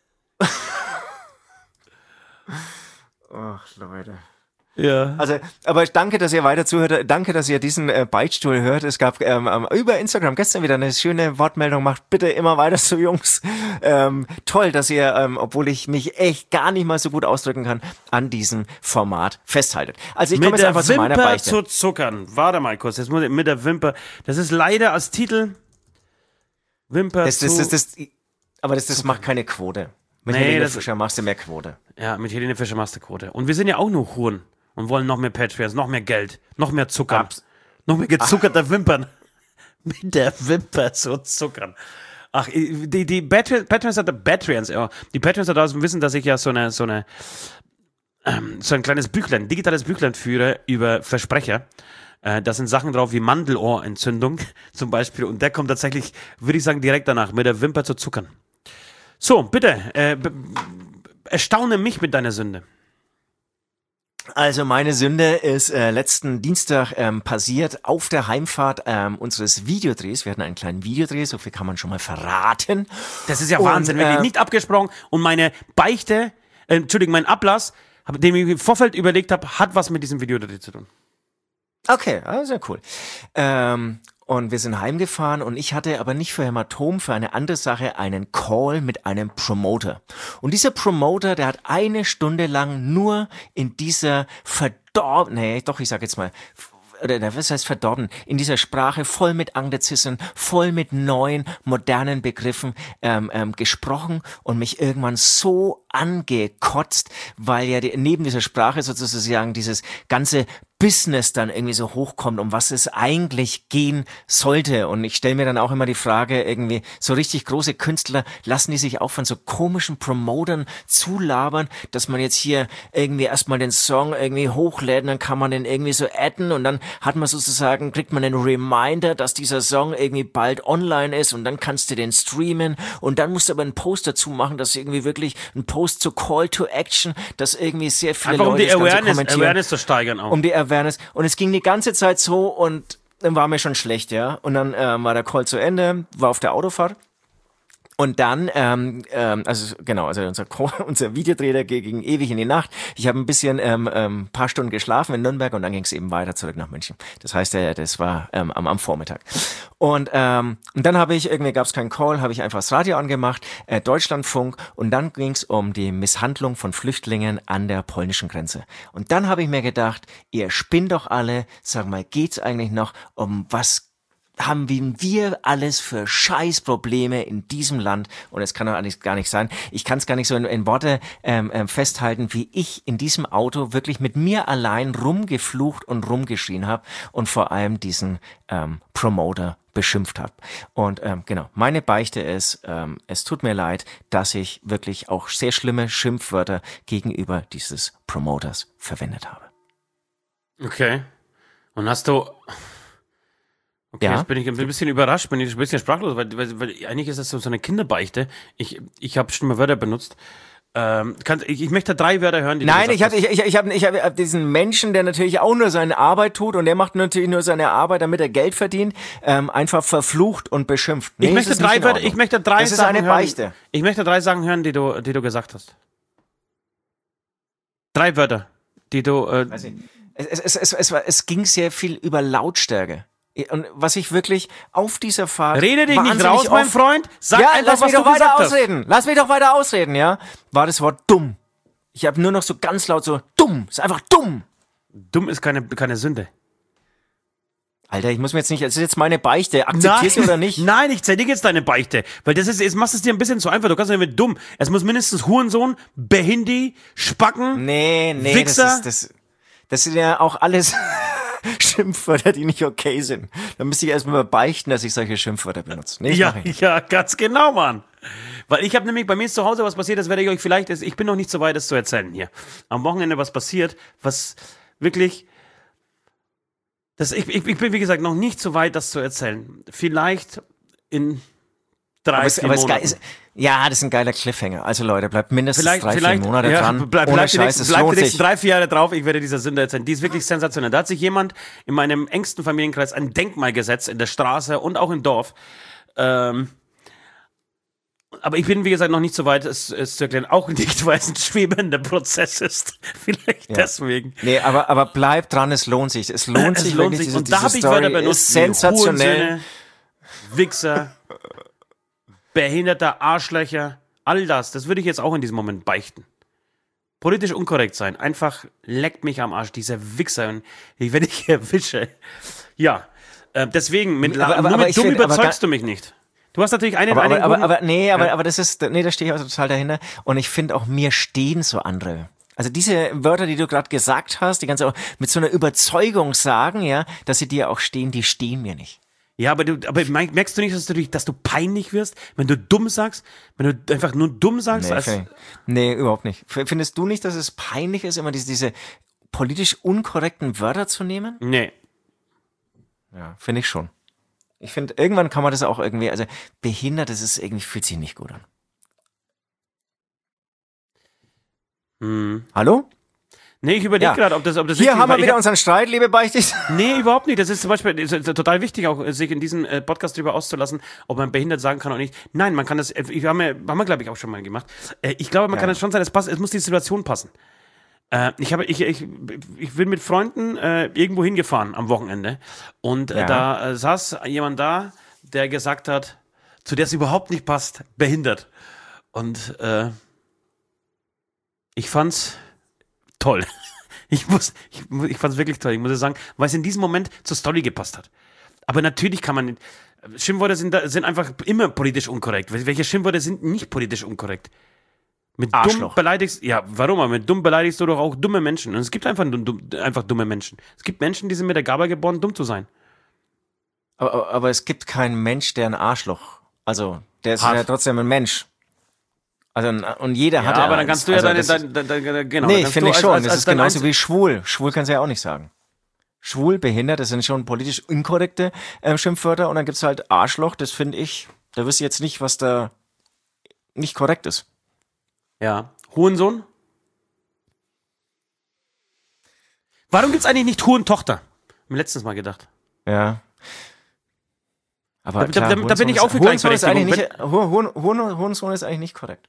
Ach, Leute. Ja. Also, aber danke, dass ihr weiter zuhört. Danke, dass ihr diesen äh, Beichtstuhl hört. Es gab ähm, über Instagram gestern wieder eine schöne Wortmeldung. Macht bitte immer weiter so, Jungs. Ähm, toll, dass ihr, ähm, obwohl ich mich echt gar nicht mal so gut ausdrücken kann, an diesem Format festhaltet. Also ich komme jetzt einfach zu meiner Beichte. Mit der Wimper zu zuckern. Warte mal kurz. Jetzt muss ich mit der Wimper. Das ist leider als Titel Wimper das, das, zu... Das, das, das, aber das, das macht keine Quote. Mit nee, Helene das, Fischer machst du mehr Quote. Ja, mit Helene Fischer machst du Quote. Und wir sind ja auch nur Huren. Und wollen noch mehr Patreons, noch mehr Geld, noch mehr Zucker, Abs- noch mehr gezuckerte Ach. Wimpern. Mit der Wimper zu zuckern. Ach, die, die Patreons, Patreons hat der Patreons, ja. Die Patreons da draußen wissen, dass ich ja so eine, so eine, ähm, so ein kleines Büchlein, digitales Büchlein führe über Versprecher. Äh, da sind Sachen drauf wie Mandelohrentzündung zum Beispiel. Und der kommt tatsächlich, würde ich sagen, direkt danach, mit der Wimper zu zuckern. So, bitte, äh, b- erstaune mich mit deiner Sünde. Also meine Sünde ist äh, letzten Dienstag ähm, passiert auf der Heimfahrt ähm, unseres Videodrehs. Wir hatten einen kleinen Videodreh, so viel kann man schon mal verraten. Das ist ja und, Wahnsinn, wirklich äh, nicht abgesprochen. Und meine Beichte, äh, Entschuldigung, mein Ablass, den ich im Vorfeld überlegt habe, hat was mit diesem Videodreh zu tun. Okay, also sehr cool. Ähm, und wir sind heimgefahren und ich hatte aber nicht für Hämatom, für eine andere Sache einen Call mit einem Promoter. Und dieser Promoter, der hat eine Stunde lang nur in dieser verdorben, nee, doch, ich sag jetzt mal, oder was heißt verdorben, in dieser Sprache voll mit Anglizismen, voll mit neuen, modernen Begriffen ähm, ähm, gesprochen und mich irgendwann so angekotzt, weil ja die, neben dieser Sprache sozusagen dieses ganze Business dann irgendwie so hochkommt, um was es eigentlich gehen sollte. Und ich stelle mir dann auch immer die Frage, irgendwie so richtig große Künstler, lassen die sich auch von so komischen Promotern zulabern, dass man jetzt hier irgendwie erstmal den Song irgendwie hochlädt, dann kann man den irgendwie so adden und dann hat man sozusagen, kriegt man einen Reminder, dass dieser Song irgendwie bald online ist und dann kannst du den streamen und dann musst du aber einen Post dazu machen, dass irgendwie wirklich ein Post zu Call to Action, dass irgendwie sehr viele Einfach Leute um die Awareness, Awareness zu steigern auch. Um die Awareness. Und es ging die ganze Zeit so und dann war mir schon schlecht, ja. Und dann ähm, war der Call zu Ende, war auf der Autofahrt. Und dann, ähm, ähm, also genau, also unser, unser Videodreh, der ging ewig in die Nacht. Ich habe ein bisschen, ähm, ähm, paar Stunden geschlafen in Nürnberg und dann ging es eben weiter zurück nach München. Das heißt, äh, das war ähm, am, am Vormittag. Und, ähm, und dann habe ich, irgendwie gab es keinen Call, habe ich einfach das Radio angemacht, äh, Deutschlandfunk und dann ging es um die Misshandlung von Flüchtlingen an der polnischen Grenze. Und dann habe ich mir gedacht, ihr spinnt doch alle, sag mal, geht's eigentlich noch um was haben wir alles für Scheißprobleme in diesem Land und es kann doch eigentlich gar nicht sein. Ich kann es gar nicht so in, in Worte ähm, ähm, festhalten, wie ich in diesem Auto wirklich mit mir allein rumgeflucht und rumgeschrien habe und vor allem diesen ähm, Promoter beschimpft habe. Und ähm, genau, meine Beichte ist, ähm, es tut mir leid, dass ich wirklich auch sehr schlimme Schimpfwörter gegenüber dieses Promoters verwendet habe. Okay. Und hast du... Okay, Ja. jetzt bin ich ein bisschen überrascht, bin ich ein bisschen sprachlos, weil, weil, weil eigentlich ist das so, so eine Kinderbeichte. Ich, ich habe schlimme Wörter benutzt. Ähm, kann, ich, ich möchte drei Wörter hören, die Nein, du ich habe ich, ich, ich hab, ich hab diesen Menschen, der natürlich auch nur seine Arbeit tut und der macht natürlich nur seine Arbeit, damit er Geld verdient, ähm, einfach verflucht und beschimpft. Nee, ich möchte drei Wörter, ich möchte drei das ist Sachen eine hören. Beichte. Ich möchte drei Sachen hören, die du, die du gesagt hast. Drei Wörter, die du. Äh, es, es, es, es, es, war, es ging sehr viel über Lautstärke. Und was ich wirklich auf dieser Fahrt. Rede dich nicht wahnsinnig raus, mein oft- Freund. Sag ja, einfach, lass was mich du doch weiter gesagt hast. ausreden. Lass mich doch weiter ausreden, ja. War das Wort dumm. Ich habe nur noch so ganz laut so dumm. Ist einfach dumm. Dumm ist keine, keine Sünde. Alter, ich muss mir jetzt nicht. Das ist jetzt meine Beichte. Akzeptierst du oder nicht? Nein, ich zerlege jetzt deine Beichte. Weil das ist, jetzt machst du es dir ein bisschen zu einfach. Du kannst nicht mit dumm. Es muss mindestens Hurensohn, Behindi, Spacken. Nee, nee, Wichser. das ist das. Das sind ja auch alles Schimpfwörter, die nicht okay sind. Da müsste ich erstmal beichten, dass ich solche Schimpfwörter benutze. Nee, Ja, mach ich. ja, ganz genau, Mann. Weil ich habe nämlich, bei mir ist zu Hause was passiert, das werde ich euch vielleicht, ich bin noch nicht so weit, das zu erzählen hier. Am Wochenende was passiert, was wirklich, das, ich, ich, ich bin wie gesagt noch nicht so weit, das zu erzählen. Vielleicht in drei, Aber es, vier aber es Monaten. geil ist, ja, das ist ein geiler Cliffhanger. Also Leute, bleibt mindestens Vielleicht, drei, vielleicht, vier Monate ja, dran. bleib, Ohne bleib die Scheiß, nächsten, es bleib die lohnt nächsten sich. drei, vier Jahre drauf, ich werde dieser Sünde erzählen. Die ist wirklich sensationell. Da hat sich jemand in meinem engsten Familienkreis ein Denkmal gesetzt, in der Straße und auch im Dorf. Ähm, aber ich bin, wie gesagt, noch nicht so weit, es, es zu erklären. Auch nicht, weil es ein schwebender Prozess ist. Vielleicht Ja. deswegen. Nee, aber, aber bleibt dran, es lohnt sich. Es lohnt Es sich lohnt wirklich. sich. Diese, Und da diese habe ich Story Wörter benutzt. ist wie sensationell. Hurensöhne, Wichser, behinderter Arschlöcher, all das. Das würde ich jetzt auch in diesem Moment beichten. Politisch unkorrekt sein. Einfach leckt mich am Arsch, dieser Wichser. Und wenn ich erwische. Ja, äh, deswegen, mit, Aber- aber- nur aber mit ich dumm find- aber überzeugst ga- du mich nicht. Du hast natürlich eine, Aber, einen aber, aber, guten- aber nee, aber, Ja. aber das ist, nee, da stehe ich auch total dahinter. Und ich finde auch, mir stehen so andere. Also diese Wörter, die du gerade gesagt hast, die ganze auch mit so einer Überzeugung sagen, ja, dass sie dir auch stehen, die stehen mir nicht. Ja, aber, du, aber merk- merkst du nicht, dass du, dich- dass du peinlich wirst, wenn du dumm sagst? Wenn du einfach nur dumm sagst? Nee, als, find ich- nee, überhaupt nicht. F- Findest du nicht, dass es peinlich ist, immer diese, diese politisch unkorrekten Wörter zu nehmen? nee. Ja, finde ich schon. Ich finde, irgendwann kann man das auch irgendwie, also behindert, das ist irgendwie, fühlt sich nicht gut an. Hm. Hallo? Nee, ich überlege Ja. gerade, ob das, ob das Hier richtig haben weil wir ich wieder hab- unseren Streit, liebe Beichtis. Nee, überhaupt nicht. Das ist zum Beispiel ist, ist total wichtig, auch sich in diesem äh, Podcast drüber auszulassen, ob man behindert sagen kann oder nicht. Nein, man kann das, äh, ich, haben wir, haben wir glaube ich, auch schon mal gemacht. Äh, ich glaube, man Ja. kann das schon sein, es, passt, es muss die Situation passen. Äh, ich, habe, ich, ich, ich bin mit Freunden äh, irgendwo hingefahren am Wochenende und äh, Ja. da äh, saß jemand da, der gesagt hat, zu der es überhaupt nicht passt, behindert. Und äh, ich fand's toll. Ich muss, ich, mu- ich fand es wirklich toll. Ich muss sagen, weil es in diesem Moment zur Story gepasst hat. Aber natürlich kann man nicht. Schimpfwörter sind, da- sind einfach immer politisch unkorrekt. Wel- Welche Schimpfwörter sind nicht politisch unkorrekt? Mit dumm Arschloch. beleidigst, ja, warum? Aber mit dumm beleidigst du doch auch dumme Menschen. Und es gibt einfach, dumm, dumm- einfach dumme Menschen. Es gibt Menschen, die sind mit der Gabe geboren, dumm zu sein. Aber, aber, aber es gibt keinen Mensch, der ein Arschloch. Also, der ist Hat. ja trotzdem ein Mensch. Also, ein- und jeder Ja, hat ja aber dann eins. kannst du ja also deine, das- deine, deine, deine, genau. Nee, dann kannst finde du ich als- schon. als- Das als ist dein genauso Einzel- wie schwul. Schwul kannst du ja auch nicht sagen. Schwul, behindert, das sind schon politisch inkorrekte ähm, Schimpfwörter. Und dann gibt's halt Arschloch, das finde ich, da wüsste ich jetzt nicht, was da nicht korrekt ist. Ja. Hurensohn? Warum gibt's eigentlich nicht Hurentochter? Hab mir letztens mal gedacht. Ja. Aber Da- klar, da- da bin Hurensohn ich ist- auch für Hurensohn ist eigentlich Gleichberechtigung. nicht, Hu- Hu- Hu- Hurensohn ist eigentlich nicht korrekt.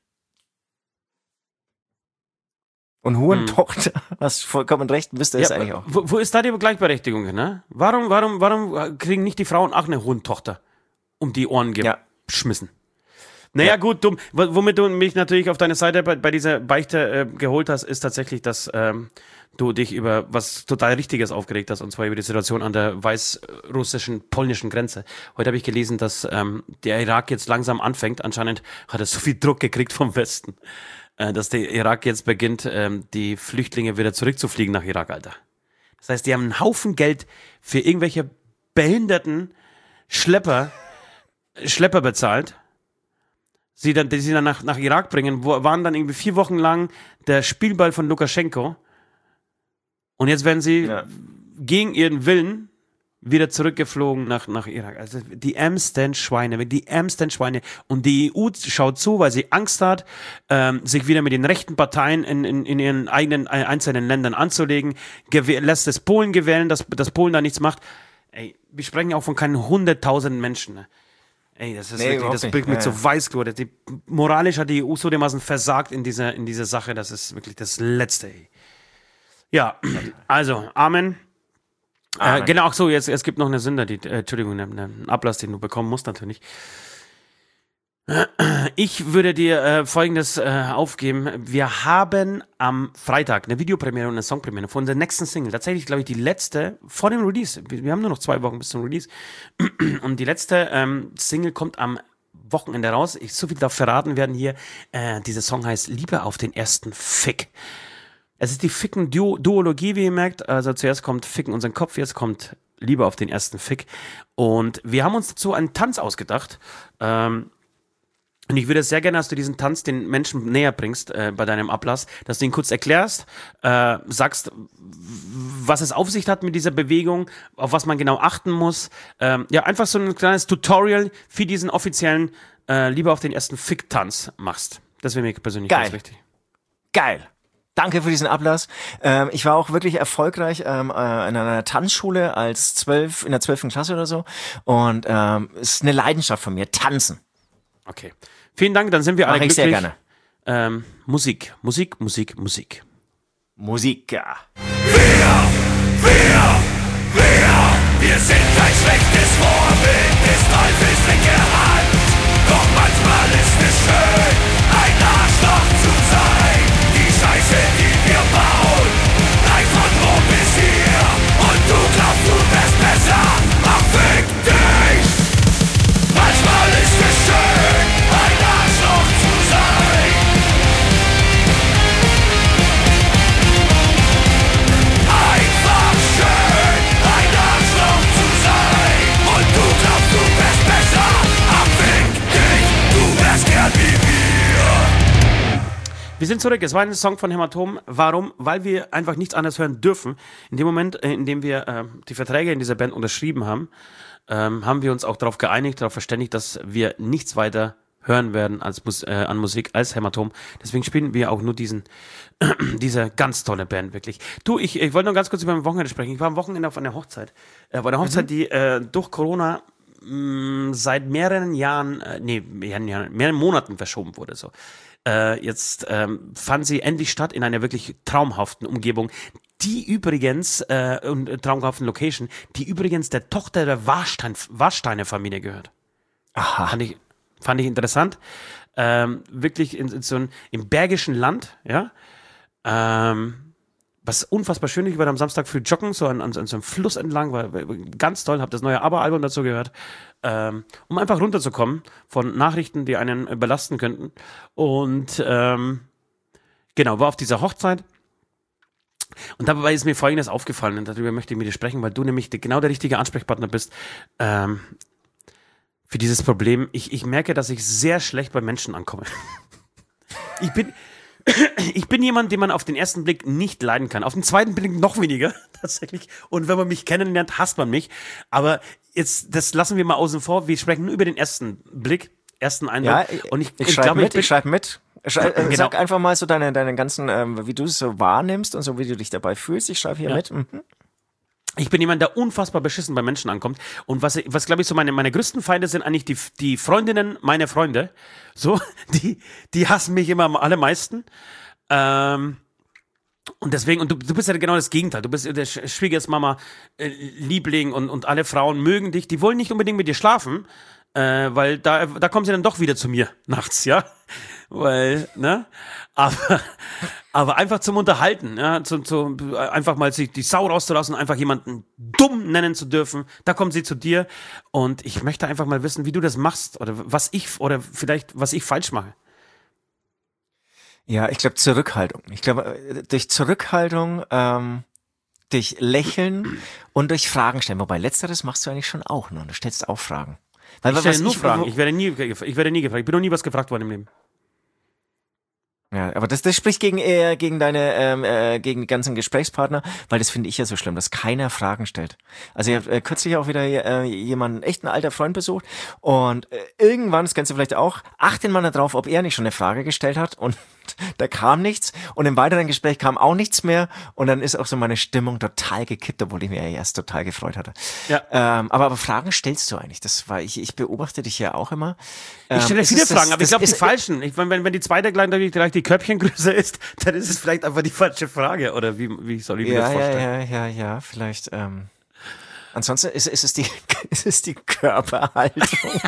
Und Hurentochter, hast vollkommen recht, wisst ihr es eigentlich auch. Wo, wo ist da die Gleichberechtigung, ne? Warum, warum, warum kriegen nicht die Frauen auch eine Hurentochter um die Ohren Ja. geschmissen? Naja, Ja. gut, dumm. W- Womit du mich natürlich auf deine Seite bei, bei dieser Beichte äh, geholt hast, ist tatsächlich, dass ähm, du dich über was total Richtiges aufgeregt hast, und zwar über die Situation an der weißrussischen, polnischen Grenze. Heute habe ich gelesen, dass ähm, der Irak jetzt langsam anfängt. Anscheinend hat er so viel Druck gekriegt vom Westen, äh, dass der Irak jetzt beginnt, ähm, die Flüchtlinge wieder zurückzufliegen nach Irak, Alter. Das heißt, die haben einen Haufen Geld für irgendwelche behinderten Schlepper, Schlepper bezahlt, sie dann, die sie dann nach, nach Irak bringen, wo, waren dann irgendwie vier Wochen lang der Spielball von Lukaschenko. Und jetzt werden sie ja. gegen ihren Willen wieder zurückgeflogen nach, nach Irak. Also die ärmsten Schweine, die ärmsten Schweine. Und die E U schaut zu, weil sie Angst hat, ähm, sich wieder mit den rechten Parteien in, in, in ihren eigenen äh, einzelnen Ländern anzulegen, gew- lässt es Polen gewählen, dass, dass Polen da nichts macht. Ey, wir sprechen auch von keinen hunderttausenden Menschen. Ne? Ey, das ist nee, wirklich, das bringt mir ja. zu Weißglut. Die, moralisch hat die E U so dermaßen versagt in dieser, in dieser Sache, das ist wirklich das Letzte, ey. Ja, also, Amen. Äh, genau, ach so, jetzt, es gibt noch eine Sünder, die, äh, Entschuldigung, einen, einen Ablass, den du bekommen musst natürlich. Ich würde dir äh, Folgendes äh, aufgeben. Wir haben am Freitag eine Videopremiere und eine Songpremiere von unserer nächsten Single. Tatsächlich, glaube ich, die letzte vor dem Release. Wir, wir haben nur noch zwei Wochen bis zum Release. Und die letzte ähm, Single kommt am Wochenende raus. Ich so viel darf verraten werden hier. Äh, dieser Song heißt Liebe auf den ersten Fick. Es ist die Ficken-Duologie, wie ihr merkt. Also zuerst kommt Ficken unseren Kopf, jetzt kommt Liebe auf den ersten Fick. Und wir haben uns dazu einen Tanz ausgedacht. Ähm, und ich würde sehr gerne, dass du diesen Tanz den Menschen näher bringst äh, bei deinem Ablass, dass du ihn kurz erklärst, äh, sagst, was es auf sich hat mit dieser Bewegung, auf was man genau achten muss. Ähm, ja, einfach so ein kleines Tutorial für diesen offiziellen äh, Liebe auf den ersten Fick-Tanz machst. Das wäre mir persönlich Geil. ganz wichtig. Geil. Danke für diesen Ablass. Ähm, ich war auch wirklich erfolgreich ähm, äh, in einer Tanzschule als zwölf, in der zwölften Klasse oder so. Und ähm, ist eine Leidenschaft von mir, Tanzen. Okay. Vielen Dank, dann sind wir alle Mach ich glücklich. sehr gerne. Ähm, Musik, Musik, Musik, Musik. Musik, ja. Wir, wir, wir, wir sind ein schlechtes Vorbild des Teufels linke Hand. Doch manchmal ist es schön, ein Arschloch zu sein. Die Scheiße, die wir bauen, reicht von oben bis hier. Und du glaubst, du wärst besser, ach fick dich. Manchmal ist es schön, ein Arschloch zu sein. Einfach schön, ein Arschloch zu sein. Und du glaubst, du wärst besser, ach fick dich, du wärst gern wie wir. Wir sind zurück, es war ein Song von Hämatom. Warum? Weil wir einfach nichts anderes hören dürfen. In dem Moment, in dem wir äh, die Verträge in dieser Band unterschrieben haben, ähm, haben wir uns auch darauf geeinigt, darauf verständigt, dass wir nichts weiter hören werden als Mus- äh, an Musik als Hämatom. Deswegen spielen wir auch nur diesen, äh, diese ganz tolle Band, wirklich. Du, ich, ich wollte noch ganz kurz über mein Wochenende sprechen. Ich war am Wochenende auf einer Hochzeit. Äh, bei einer Hochzeit, mhm. die äh, durch Corona mh, seit mehreren Jahren, äh, nee, mehreren, Jahren, mehreren Monaten verschoben wurde, so. Äh, jetzt ähm, fand sie endlich statt in einer wirklich traumhaften Umgebung, die übrigens, äh, und äh, traumhaften Location, die übrigens der Tochter der Warstein, Warsteiner Familie gehört. Aha. Fand ich, fand ich interessant. Ähm, wirklich in, in so einem, im Bergischen Land, ja. Ähm, was unfassbar schön, ich war am Samstag für Joggen, so an, an, an so einem Fluss entlang, war, war ganz toll, habe das neue ABBA-Album dazu gehört, ähm, um einfach runterzukommen von Nachrichten, die einen äh, belasten könnten. Und ähm, genau, war auf dieser Hochzeit. Und dabei ist mir Folgendes aufgefallen, und darüber möchte ich mit dir sprechen, weil du nämlich genau der richtige Ansprechpartner bist ähm, für dieses Problem. Ich, ich merke, dass ich sehr schlecht bei Menschen ankomme. Ich bin... Ich bin jemand, den man auf den ersten Blick nicht leiden kann. Auf den zweiten Blick noch weniger, tatsächlich. Und wenn man mich kennenlernt, hasst man mich. Aber jetzt, das lassen wir mal außen vor. Wir sprechen nur über den ersten Blick, ersten Eindruck. Ja, ich, und ich, ich ich schreibe glaube, mit, ich, ich schreibe mit. Schrei, äh, genau. Sag einfach mal so deine, deine ganzen, ähm, wie du es so wahrnimmst und so, wie du dich dabei fühlst. Ich schreibe hier ja. mit. Mhm. Ich bin jemand, der unfassbar beschissen bei Menschen ankommt. Und was, was glaube ich, so meine, meine größten Feinde sind eigentlich die, die Freundinnen meiner Freunde. So, die, die hassen mich immer am allermeisten. Ähm, und deswegen, und du, du bist ja genau das Gegenteil. Du bist der Schwiegersmama, äh, Liebling und, und alle Frauen mögen dich. Die wollen nicht unbedingt mit dir schlafen, äh, weil da, da kommen sie dann doch wieder zu mir nachts, ja. Weil, ne? Aber, aber einfach zum Unterhalten, ja, zu, zu, einfach mal sich die Sau rauszulassen, einfach jemanden dumm nennen zu dürfen, da kommen sie zu dir und ich möchte einfach mal wissen, wie du das machst oder was ich, oder vielleicht, was ich falsch mache. Ja, ich glaube Zurückhaltung. Ich glaube, durch Zurückhaltung ähm, durch Lächeln und durch Fragen stellen. Wobei, letzteres machst du eigentlich schon auch, ne? Du stellst auch Fragen. Weil, ich stelle nur ich, Fragen. Ich werde, nie, ich werde nie gefragt. Ich bin noch nie was gefragt worden im Leben. Ja, aber das, das spricht gegen eher gegen deine ähm, äh, gegen die ganzen Gesprächspartner, weil das finde ich ja so schlimm, dass keiner Fragen stellt. Also ich habe äh, kürzlich auch wieder äh, jemanden, echt ein alter Freund besucht und äh, irgendwann, das kennst du vielleicht auch, achtet man darauf, ob er nicht schon eine Frage gestellt hat und da kam nichts und im weiteren Gespräch kam auch nichts mehr und dann ist auch so meine Stimmung total gekippt, obwohl ich mich ja erst total gefreut hatte. Ja. Ähm, aber, aber Fragen stellst du eigentlich, das war ich, ich beobachte dich ja auch immer. Ähm, Ich stelle viele ist, Fragen, das, aber ich glaube die ist, falschen. Ich, wenn, wenn die zweite gleich, gleich die Köpfchengröße ist, dann ist es vielleicht einfach die falsche Frage. Oder wie, wie soll ich mir ja, das vorstellen? Ja, ja, ja, ja, vielleicht. Ähm, ansonsten ist, ist, es die, ist es die Körperhaltung.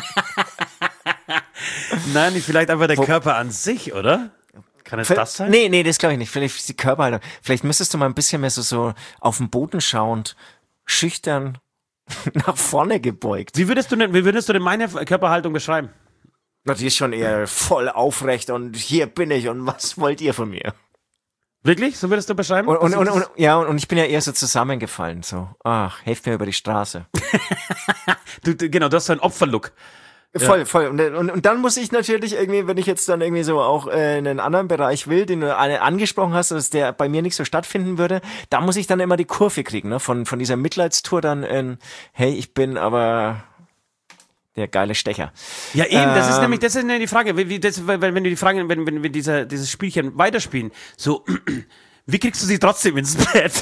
Nein, nicht vielleicht einfach der Wo, Körper an sich, oder? Kann es das sein? Nee, nee, das glaube ich nicht. Vielleicht ist die Körperhaltung. Vielleicht müsstest du mal ein bisschen mehr so, so auf den Boden schauend, schüchtern nach vorne gebeugt. Wie würdest du denn, wie würdest du denn meine Körperhaltung beschreiben? Die ist schon eher voll aufrecht und hier bin ich und was wollt ihr von mir? Wirklich? So würdest du beschreiben? Und, und, und, und, ja, und ich bin ja eher so zusammengefallen. So, ach, helft mir über die Straße. du, du, genau, du hast so einen Opferlook. Voll, ja. voll. Und, und, und dann muss ich natürlich irgendwie, wenn ich jetzt dann irgendwie so auch äh, in einen anderen Bereich will, den du eine angesprochen hast, dass der bei mir nicht so stattfinden würde, da muss ich dann immer die Kurve kriegen, ne? Von, von dieser Mitleidstour dann in, hey, ich bin aber der geile Stecher. Ja, eben, das ist ähm, nämlich, das ist nämlich die Frage, wie, das, wenn, wenn du die Frage, wenn, wenn wir dieser, dieses Spielchen weiterspielen, so, wie kriegst du sie trotzdem ins Bett?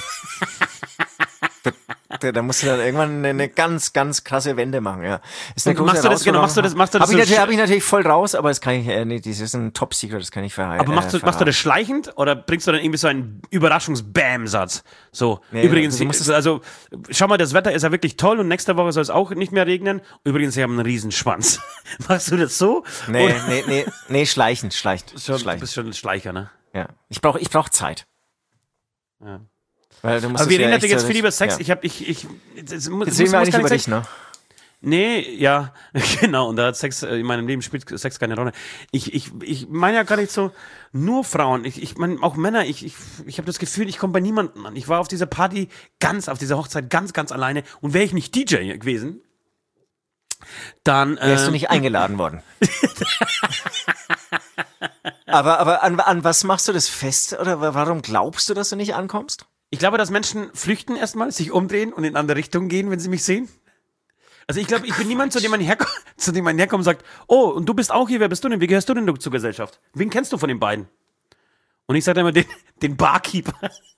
Da, da musst du dann irgendwann eine ganz, ganz krasse Wende machen, ja. Ist eine Und machst du das, genau, machst du das, machst du das hab ich, so natürlich, hab ich natürlich voll raus, aber das kann ich, äh, nee, das ist ein Top-Secret, das kann ich verheiraten. Aber machst du, äh, machst du das schleichend oder bringst du dann irgendwie so einen Überraschungs-Bam-Satz? So, nee, übrigens, also, also, schau mal, das Wetter ist ja wirklich toll und nächste Woche soll es auch nicht mehr regnen. Übrigens, ich habe einen Riesenschwanz. Machst du das so? Nee, oder? nee, nee, nee, schleichend, schleichend. Schon, schleichend. Du bist schon ein Schleicher, ne? Ja. Ich brauche ich brauch Zeit. Ja. Weil du musst Aber wir reden ja natürlich jetzt so, viel über Sex. Ja. Ich hab, ich, ich, das muss, Jetzt reden wir eigentlich über sein. dich, ne? Nee, ja, genau. Und da hat Sex, in meinem Leben spielt Sex keine Rolle. Ich, ich, ich meine ja gar nicht so, nur Frauen. Ich, ich meine, auch Männer. Ich, ich, ich habe das Gefühl, ich komme bei niemandem an. Ich war auf dieser Party ganz, auf dieser Hochzeit ganz, ganz alleine. Und wäre ich nicht D J gewesen, dann wärst äh, du nicht eingeladen worden. aber aber an, an was machst du das fest? Oder warum glaubst du, dass du nicht ankommst? Ich glaube, dass Menschen flüchten erstmal, sich umdrehen und in andere Richtung gehen, wenn sie mich sehen. Also ich glaube, ich bin niemand, zu dem man herkommt, zu dem man herkommt und sagt, oh, und du bist auch hier, wer bist du denn? Wie gehörst du denn zur Gesellschaft? Wen kennst du von den beiden? Und ich sage immer den, den Barkeeper.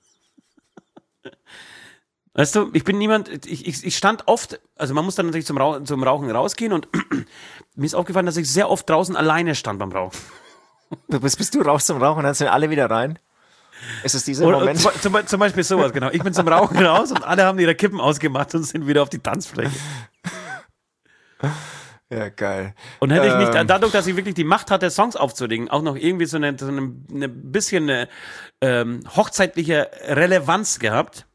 Weißt du, ich bin niemand, ich, ich, ich stand oft, also man muss dann natürlich zum, Rauch, zum Rauchen rausgehen und mir ist aufgefallen, dass ich sehr oft draußen alleine stand beim Rauchen. Bist, bist du raus zum Rauchen und dann sind alle wieder rein? Ist es dieser Oder, Moment? Zum, zum Beispiel sowas, genau. Ich bin zum Rauchen raus und alle haben ihre Kippen ausgemacht und sind wieder auf die Tanzfläche. Ja, geil. Und hätte ich nicht, Ähm. dadurch, dass ich wirklich die Macht hatte, Songs aufzulegen, auch noch irgendwie so eine, so eine, eine bisschen eine ähm, hochzeitliche Relevanz gehabt,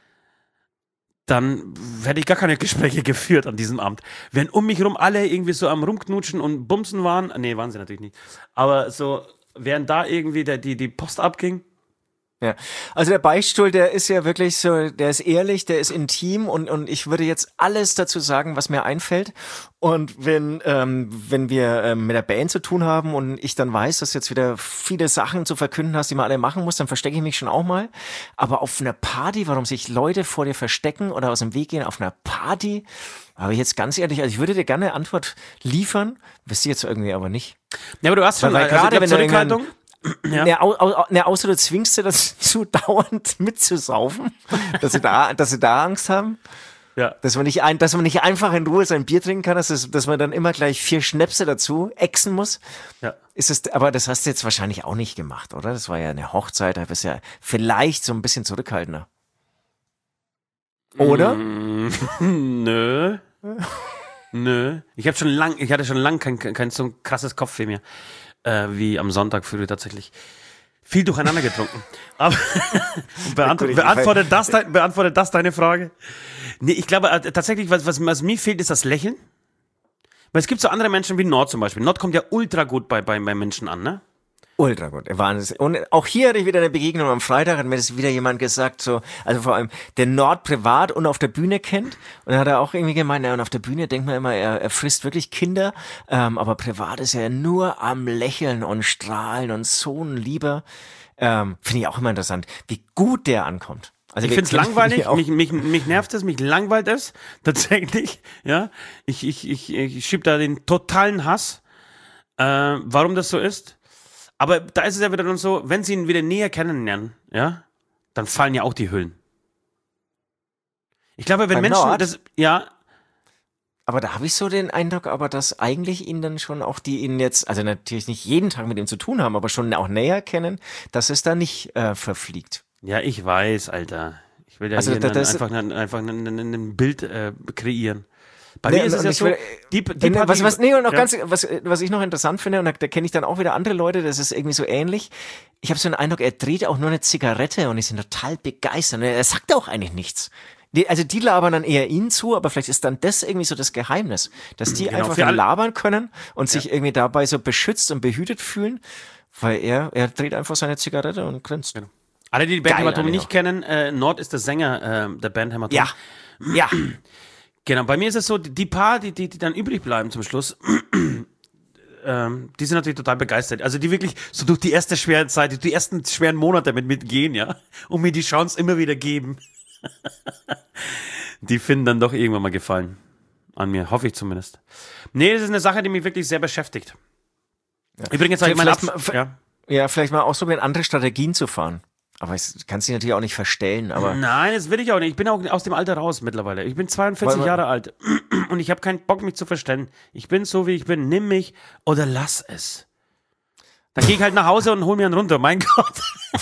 dann hätte ich gar keine Gespräche geführt an diesem Abend. Wenn um mich rum alle irgendwie so am Rumknutschen und Bumsen waren, nee, waren sie natürlich nicht, aber so, während da irgendwie der, die, die Post abging. Ja, also der Beichtstuhl, der ist ja wirklich so, der ist ehrlich, der ist intim und und ich würde jetzt alles dazu sagen, was mir einfällt. Und wenn ähm, wenn wir ähm, mit der Band zu tun haben und ich dann weiß, dass du jetzt wieder viele Sachen zu verkünden hast, die man alle machen muss, dann verstecke ich mich schon auch mal. Aber auf einer Party, warum sich Leute vor dir verstecken oder aus dem Weg gehen auf einer Party, aber jetzt ganz ehrlich, also ich würde dir gerne eine Antwort liefern, wisst ihr jetzt irgendwie aber nicht. Ja, aber du hast schon, Weil, weil also gerade wenn du Zurückhaltung. Ja. Ne, au, au, ne, außer du zwingst sie dazu, dauernd mitzusaufen, dass sie da, dass sie da Angst haben, Ja. dass man nicht ein, dass man nicht einfach in Ruhe sein Bier trinken kann, dass, es, dass man dann immer gleich vier Schnäpse dazu exen muss. Ja. Ist es, aber das hast du jetzt wahrscheinlich auch nicht gemacht, oder? Das war ja eine Hochzeit, da bist du ja vielleicht so ein bisschen zurückhaltender. Oder? Mm, nö. Nö. Ich habe schon lang, ich hatte schon lang kein, kein, kein so ein krasses Kopfweh mehr. Äh, wie am Sonntag früh tatsächlich. Viel durcheinander getrunken. Aber beantwortet, beantwortet, das, beantwortet das deine Frage? Nee, ich glaube äh, tatsächlich, was, was, was mir fehlt, ist das Lächeln. Weil es gibt so andere Menschen wie Nord zum Beispiel. Nord kommt ja ultra gut bei, bei, bei Menschen an, ne? Ultra gut. Wahnsinn. Und auch hier hatte ich wieder eine Begegnung am Freitag, hat mir das wieder jemand gesagt, so, also vor allem, der Nord privat und auf der Bühne kennt. Und dann hat er auch irgendwie gemeint, ja, und auf der Bühne denkt man immer, er, er frisst wirklich Kinder, ähm, aber privat ist er nur am Lächeln und Strahlen und so ein Lieber. Ähm, finde ich auch immer interessant, wie gut der ankommt. Also ich finde es langweilig, mich, mich, mich nervt es, mich langweilt es, tatsächlich, ja. Ich, ich, ich, ich schieb da den totalen Hass, äh, warum das so ist. Aber da ist es ja wieder dann so, wenn sie ihn wieder näher kennenlernen, ja, dann fallen ja auch die Hüllen. Ich glaube, wenn Beim Menschen Nord? das, ja, Aber da habe ich so den Eindruck, aber dass eigentlich ihn dann schon auch die ihn jetzt, also natürlich nicht jeden Tag mit ihm zu tun haben, aber schon auch näher kennen, dass es da nicht äh, verfliegt. ja, ich weiß, Alter. Ich will ja Also hier da- dann das- einfach, ein, einfach ein, ein, ein Bild äh, kreieren. Bei Nee, mir ist und es ja ich so, will- die, die Nee, Party, was, was, nee, und noch ja. ganz, was, was ich noch interessant finde, und da, da kenne ich dann auch wieder andere Leute, das ist irgendwie so ähnlich. Ich habe so den Eindruck, er dreht auch nur eine Zigarette und die sind total begeistert. Und er sagt auch eigentlich nichts. Die, also die labern dann eher ihn zu, aber vielleicht ist dann das irgendwie so das Geheimnis, dass die Genau, einfach für alle- labern können und sich irgendwie dabei so beschützt und behütet fühlen, weil er, er dreht einfach seine Zigarette und grinst. Alle, die die Band Geil, Hämatom alle nicht auch. kennen, äh, Nord ist der Sänger äh, der Band Hämatom. Ja, ja. Genau, bei mir ist es so, die die paar, die, die, die dann übrig bleiben zum Schluss, ähm, die sind natürlich total begeistert. Also die wirklich so durch die erste schwere Zeit, die ersten schweren Monate mit mitgehen, ja, und mir die Chance immer wieder geben. Die finden dann doch irgendwann mal Gefallen an mir, hoffe ich zumindest. Nee, das ist eine Sache, die mich wirklich sehr beschäftigt. Übrigens habe ich meine Vielleicht Abs- mal- ja. Ja, vielleicht mal ausprobieren, andere Strategien zu fahren. Aber ich kann sie natürlich auch nicht verstellen, aber. Nein, das will ich auch nicht. Ich bin auch aus dem Alter raus mittlerweile. Ich bin zweiundvierzig Weil- Jahre alt und ich habe keinen Bock, mich zu verstellen. Ich bin so, wie ich bin. Nimm mich oder lass es. Dann gehe ich halt nach Hause und hol mir einen runter. Mein Gott.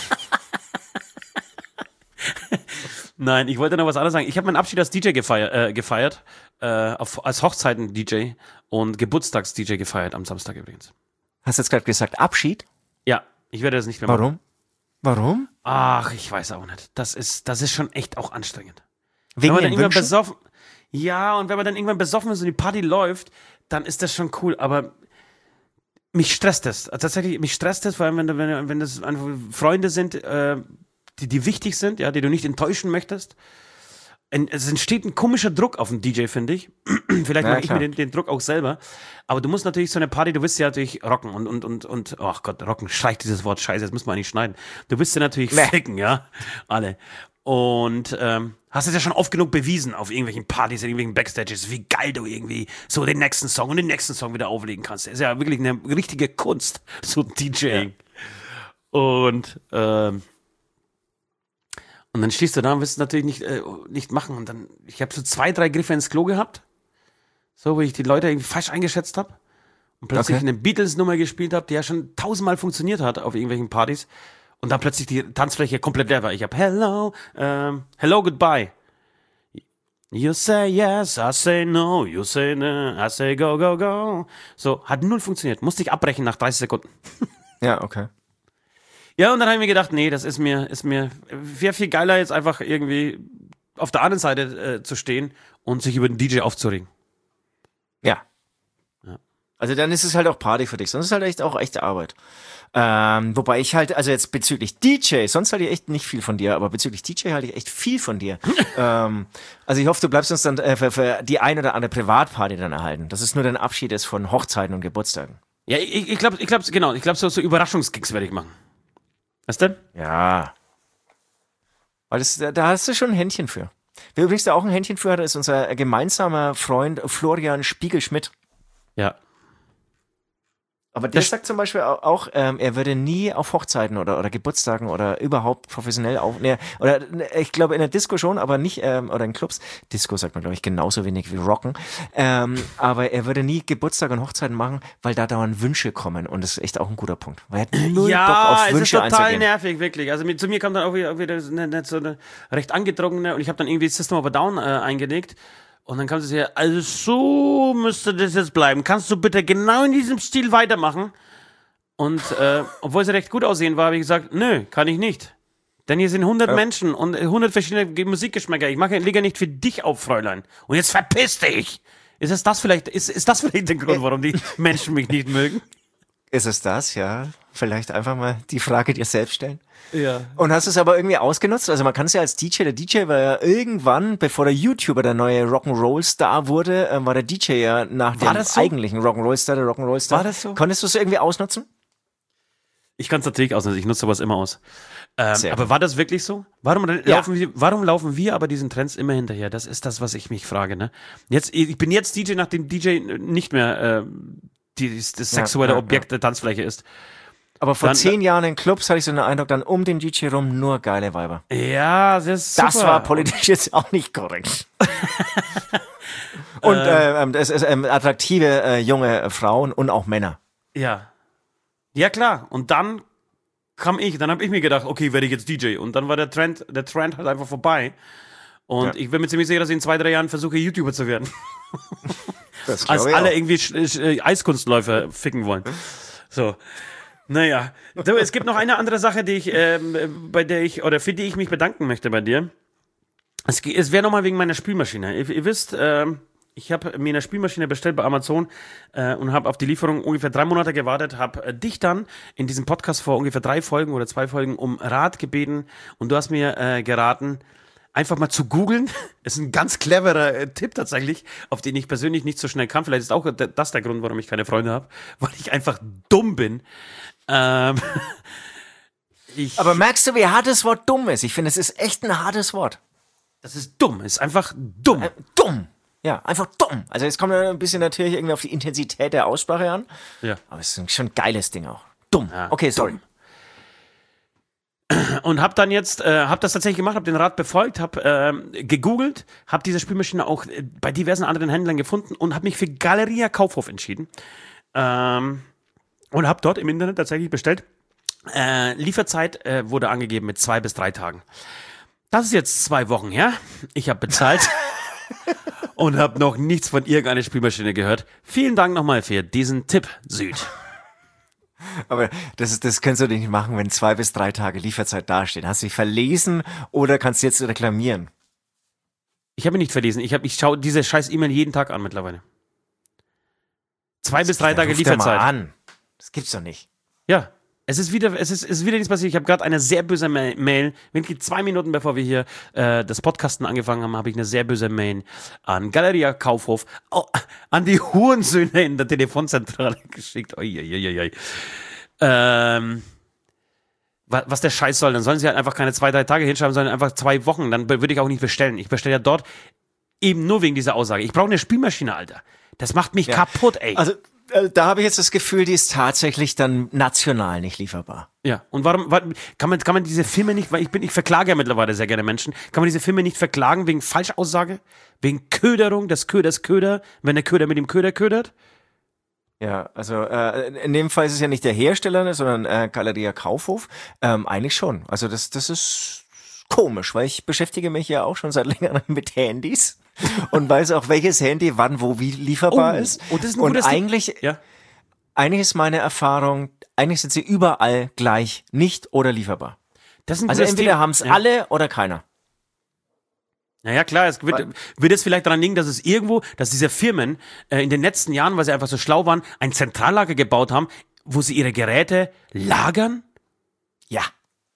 Nein, ich wollte noch was anderes sagen. Ich habe meinen Abschied als D J gefeiert, äh, gefeiert äh, auf, als Hochzeiten-D J und Geburtstags-D J gefeiert am Samstag übrigens. Hast du jetzt gerade gesagt, Abschied? Ja, ich werde das nicht mehr machen. Warum? Warum? Ach, ich weiß auch nicht. Das ist, das ist schon echt auch anstrengend. Wegen wenn man dann den irgendwann Wünschen? besoffen, ja, und wenn man dann irgendwann besoffen ist und die Party läuft, dann ist das schon cool, aber mich stresst das. Also tatsächlich, mich stresst das, vor allem, wenn, wenn, wenn das einfach Freunde sind, äh, die, die wichtig sind, ja, die du nicht enttäuschen möchtest. En- Es entsteht ein komischer Druck auf den D J, finde ich. Vielleicht Ja, mache ich klar. mir den, den Druck auch selber. Aber du musst natürlich so eine Party, du willst ja natürlich rocken und, und, und, und, ach Gott, rocken, streicht dieses Wort, scheiße, das müssen wir eigentlich schneiden. Du willst ja natürlich Nee. ficken, ja, alle. Und ähm, hast es ja schon oft genug bewiesen auf irgendwelchen Partys, in irgendwelchen Backstages, wie geil du irgendwie so den nächsten Song und den nächsten Song wieder auflegen kannst. Das ist ja wirklich eine richtige Kunst, so DJing. Und ähm, und dann stehst du da und willst es natürlich nicht, äh, nicht machen. Und dann, ich habe so zwei, drei Griffe ins Klo gehabt, so, wo ich die Leute irgendwie falsch eingeschätzt habe. Und plötzlich Okay. eine Beatles-Nummer gespielt habe, die ja schon tausendmal funktioniert hat auf irgendwelchen Partys. Und dann plötzlich die Tanzfläche komplett leer war. Ich habe Hello, ähm, Hello, Goodbye. You say yes, I say no, you say no, I say go, go, go. So, hat null funktioniert. Musste ich abbrechen nach dreißig Sekunden. Ja, okay. Ja, und dann habe ich mir gedacht, nee, das ist mir, ist mir, wäre viel geiler, jetzt einfach irgendwie auf der anderen Seite äh, zu stehen und sich über den D J aufzuregen. Ja. Ja. Also dann ist es halt auch Party für dich, sonst ist es halt echt auch echte Arbeit. Ähm, wobei ich halt, also jetzt bezüglich D J, sonst halte ich echt nicht viel von dir, aber bezüglich D J halte ich echt viel von dir. ähm, also ich hoffe, du bleibst uns dann äh, für, für die ein oder andere Privatparty dann erhalten. Das ist nur dein Abschied ist von Hochzeiten und Geburtstagen. Ja, ich, ich glaube, ich glaub, genau, ich glaube, so, so Überraschungsgigs werde ich machen. Was denn? Ja. Weil das, da da hast du schon ein Händchen für. Wer übrigens da auch ein Händchen für hat, ist unser gemeinsamer Freund Florian Spiegelschmidt. Ja. Aber der Das- sagt zum Beispiel au- auch, ähm, er würde nie auf Hochzeiten oder, oder Geburtstagen oder überhaupt professionell auf, ne, oder ne, ich glaube in der Disco schon, aber nicht, ähm, oder in Clubs. Disco sagt man, glaube ich, genauso wenig wie Rocken. Ähm, aber er würde nie Geburtstag und Hochzeiten machen, weil da dauernd Wünsche kommen. Und das ist echt auch ein guter Punkt. Weil er hat null Bock Ja, auf es ist Wünsche total einzugehen. nervig, wirklich. Also mit, zu mir kam dann auch wieder, auch wieder eine, eine, so eine recht angedrungene und ich habe dann irgendwie System of a Down äh, eingelegt. Und dann kam sie hier, also so müsste das jetzt bleiben. Kannst du bitte genau in diesem Stil weitermachen? Und äh, obwohl sie recht gut aussehen war, habe ich gesagt, nö, kann ich nicht. Denn hier sind hundert Ja. Menschen und hundert verschiedene Ge- Musikgeschmäcker. Ich mache lege nicht für dich auf, Fräulein. Und jetzt verpiss dich! Ist es das vielleicht, ist, ist das vielleicht der Grund, warum die Menschen mich nicht mögen? Ist es das, ja? Vielleicht einfach mal die Frage dir selbst stellen. Ja. Und hast es aber irgendwie ausgenutzt? Also man kann es ja als D J, der D J war ja irgendwann, bevor der YouTuber der neue Rock'n'Roll-Star wurde, äh, war der D J ja nach War dem das so? eigentlichen Rock'n'Roll-Star, der Rock'n'Roll-Star. War das so? Konntest du es irgendwie ausnutzen? Ich kann es natürlich ausnutzen, ich nutze sowas immer aus. Ähm, Sehr aber gut. war das wirklich so? Warum, Ja. laufen wir, warum laufen wir aber diesen Trends immer hinterher? Das ist das, was ich mich frage. Ne? Jetzt, ich bin jetzt D J, nachdem D J nicht mehr äh, die, das sexuelle ja, Objekt der Tanzfläche ist. Aber vor Dann- zehn Jahren in Clubs hatte ich so den Eindruck, dann um den D J rum nur geile Weiber. Ja, das ist super. Das war politisch jetzt auch nicht korrekt. Und äh, ähm, es ist ähm, attraktive äh, junge Frauen und auch Männer. Ja. Ja, klar. Und dann kam ich, dann habe ich mir gedacht, okay, werde ich jetzt D J. Und dann war der Trend, der Trend halt einfach vorbei. Und Ja. ich bin mir ziemlich sicher, dass ich in zwei, drei Jahren versuche, YouTuber zu werden. Das Als glaube ich alle auch. irgendwie Sch Sch Eiskunstläufer ficken wollen. So. Naja. So, es gibt noch eine andere Sache, die ich, ähm, bei der ich, oder für die ich mich bedanken möchte bei dir. Es, ge- es wäre nochmal wegen meiner Spülmaschine. Ihr, ihr wisst, ähm, ich habe mir eine Spülmaschine bestellt bei Amazon äh, und habe auf die Lieferung ungefähr drei Monate gewartet, habe äh, dich dann in diesem Podcast vor ungefähr drei Folgen oder zwei Folgen um Rat gebeten und du hast mir äh, geraten, einfach mal zu googeln. Das ist ein ganz cleverer äh, Tipp tatsächlich, auf den ich persönlich nicht so schnell kam. Vielleicht ist auch d- das der Grund, warum ich keine Freunde habe, weil ich einfach dumm bin. Ähm, ich, Aber merkst du, wie hart das Wort dumm ist? Ich finde, es ist echt ein hartes Wort. das ist dumm, ist einfach dumm. Äh, dumm. Ja, einfach dumm. Also es kommt ein bisschen natürlich irgendwie auf die Intensität der Aussprache an. Ja. Aber es ist schon ein geiles Ding auch. Dumm. Ja, Okay, sorry. dumm. Und habe dann jetzt, äh, habe das tatsächlich gemacht, habe den Rat befolgt, habe ähm, gegoogelt, habe diese Spülmaschine auch äh, bei diversen anderen Händlern gefunden und habe mich für Galeria Kaufhof entschieden. Ähm, und habe dort im Internet tatsächlich bestellt. Äh, Lieferzeit äh, wurde angegeben mit zwei bis drei Tagen. Das ist jetzt zwei Wochen her. Ich habe bezahlt und habe noch nichts von irgendeiner Spülmaschine gehört. Vielen Dank nochmal für diesen Tipp, Süd. Aber das, ist, das kannst du nicht machen, wenn zwei bis drei Tage Lieferzeit dastehen. Hast du dich verlesen oder kannst du jetzt reklamieren? Ich habe mich nicht verlesen. Ich, hab- ich schaue diese scheiß E-Mail jeden Tag an mittlerweile. Zwei bis drei Tage Ruf dir mal Lieferzeit. an. Das gibt's doch nicht. Ja. Es ist wieder, es ist, es ist wieder nichts passiert. Ich habe gerade eine sehr böse Ma- Mail, wirklich zwei Minuten bevor wir hier äh, das Podcasten angefangen haben, habe ich eine sehr böse Mail an Galeria Kaufhof, oh, an die Hurensöhne in der Telefonzentrale geschickt. Oi, oi, oi, oi. Ähm, wa- was der Scheiß soll, dann sollen sie halt einfach keine zwei, drei Tage hinschreiben, sondern einfach zwei Wochen. Dann be- würde ich auch nicht bestellen. Ich bestelle ja dort eben nur wegen dieser Aussage. Ich brauche eine Spülmaschine, Alter. Das macht mich Ja. kaputt, ey. Also äh, da habe ich jetzt das Gefühl, die ist tatsächlich dann national nicht lieferbar. Ja, und warum, warum kann man, kann man diese Filme nicht, weil ich bin, ich verklage ja mittlerweile sehr gerne Menschen, kann man diese Filme nicht verklagen wegen Falschaussage? Wegen Köderung, des Köders Köder, wenn der Köder mit dem Köder ködert? Ja, also äh, in dem Fall ist es ja nicht der Hersteller, sondern äh, Galeria Kaufhof. Ähm, eigentlich schon. Also das, das ist komisch, weil ich beschäftige mich ja auch schon seit längerem mit Handys und weiß auch, welches Handy wann, wo, wie lieferbar Oh, ist. oh, das ist ein und gutes Ding. eigentlich, Ja. eigentlich ist meine Erfahrung, eigentlich sind sie überall gleich nicht oder lieferbar. Das ist ein Also gutes entweder Thema. haben es ja. alle oder keiner. Naja, klar, es wird, wird es vielleicht daran liegen, dass es irgendwo, dass diese Firmen äh, in den letzten Jahren, weil sie einfach so schlau waren, ein Zentrallager gebaut haben, wo sie ihre Geräte lagern? Ja.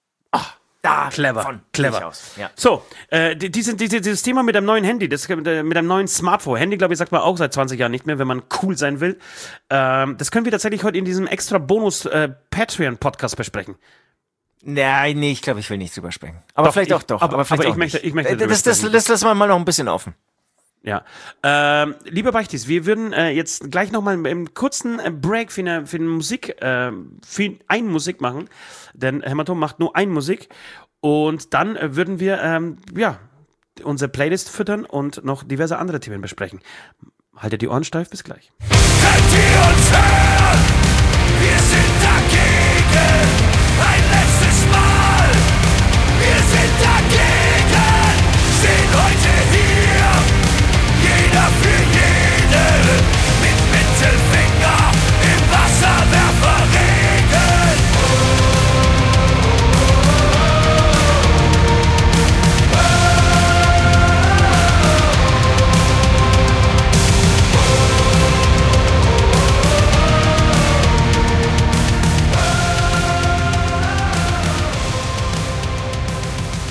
Da Clever, von clever. ich aus. Ja. So, äh, die- diese, diese, dieses Thema mit dem neuen Handy, das, äh, mit dem neuen Smartphone. Handy, glaube ich, sagt man auch seit zwanzig Jahren nicht mehr, wenn man cool sein will. Ähm, das können wir tatsächlich heute in diesem extra Bonus-Patreon-Podcast besprechen. Nein, nee, ich glaube, ich will nicht drüber sprechen. Aber Doch, vielleicht ich- auch doch. aber- Aber, vielleicht aber auch ich möchte- nicht. ich möchte Äh, drüber das, das, sprechen. das lassen wir mal noch ein bisschen offen. Ja. Ähm, lieber Beichtis, wir würden äh, jetzt gleich nochmal einen kurzen äh, Break für eine, für eine Musik, äh, für ein Musik machen. Denn Hämatom macht nur ein Musik. Und dann äh, würden wir, ähm, ja, unsere Playlist füttern und noch diverse andere Themen besprechen. Haltet die Ohren steif, bis gleich. Könnt ihr uns hören? Wir sind dagegen. Ein letztes Mal. Wir sind dagegen. Stehen heute hier. Jeder für jeden. Mit Mittelfinger im Wasserwerferregen.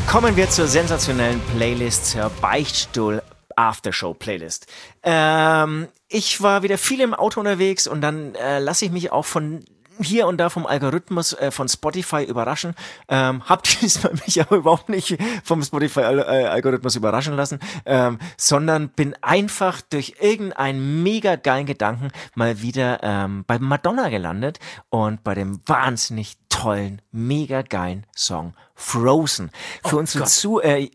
Kommen wir zur sensationellen Playlist, zur Beichtstuhl Aftershow Playlist. Ähm, ich war wieder viel im Auto unterwegs und dann äh, lasse ich mich auch von hier und da vom Algorithmus äh, von Spotify überraschen. Ähm, hab diesmal mich aber überhaupt nicht vom Spotify-Algorithmus überraschen lassen, ähm, sondern bin einfach durch irgendeinen mega geilen Gedanken mal wieder ähm, bei Madonna gelandet und bei dem wahnsinnig tollen, mega geilen Song Frozen. Für Oh unsere Gott. zu... Äh,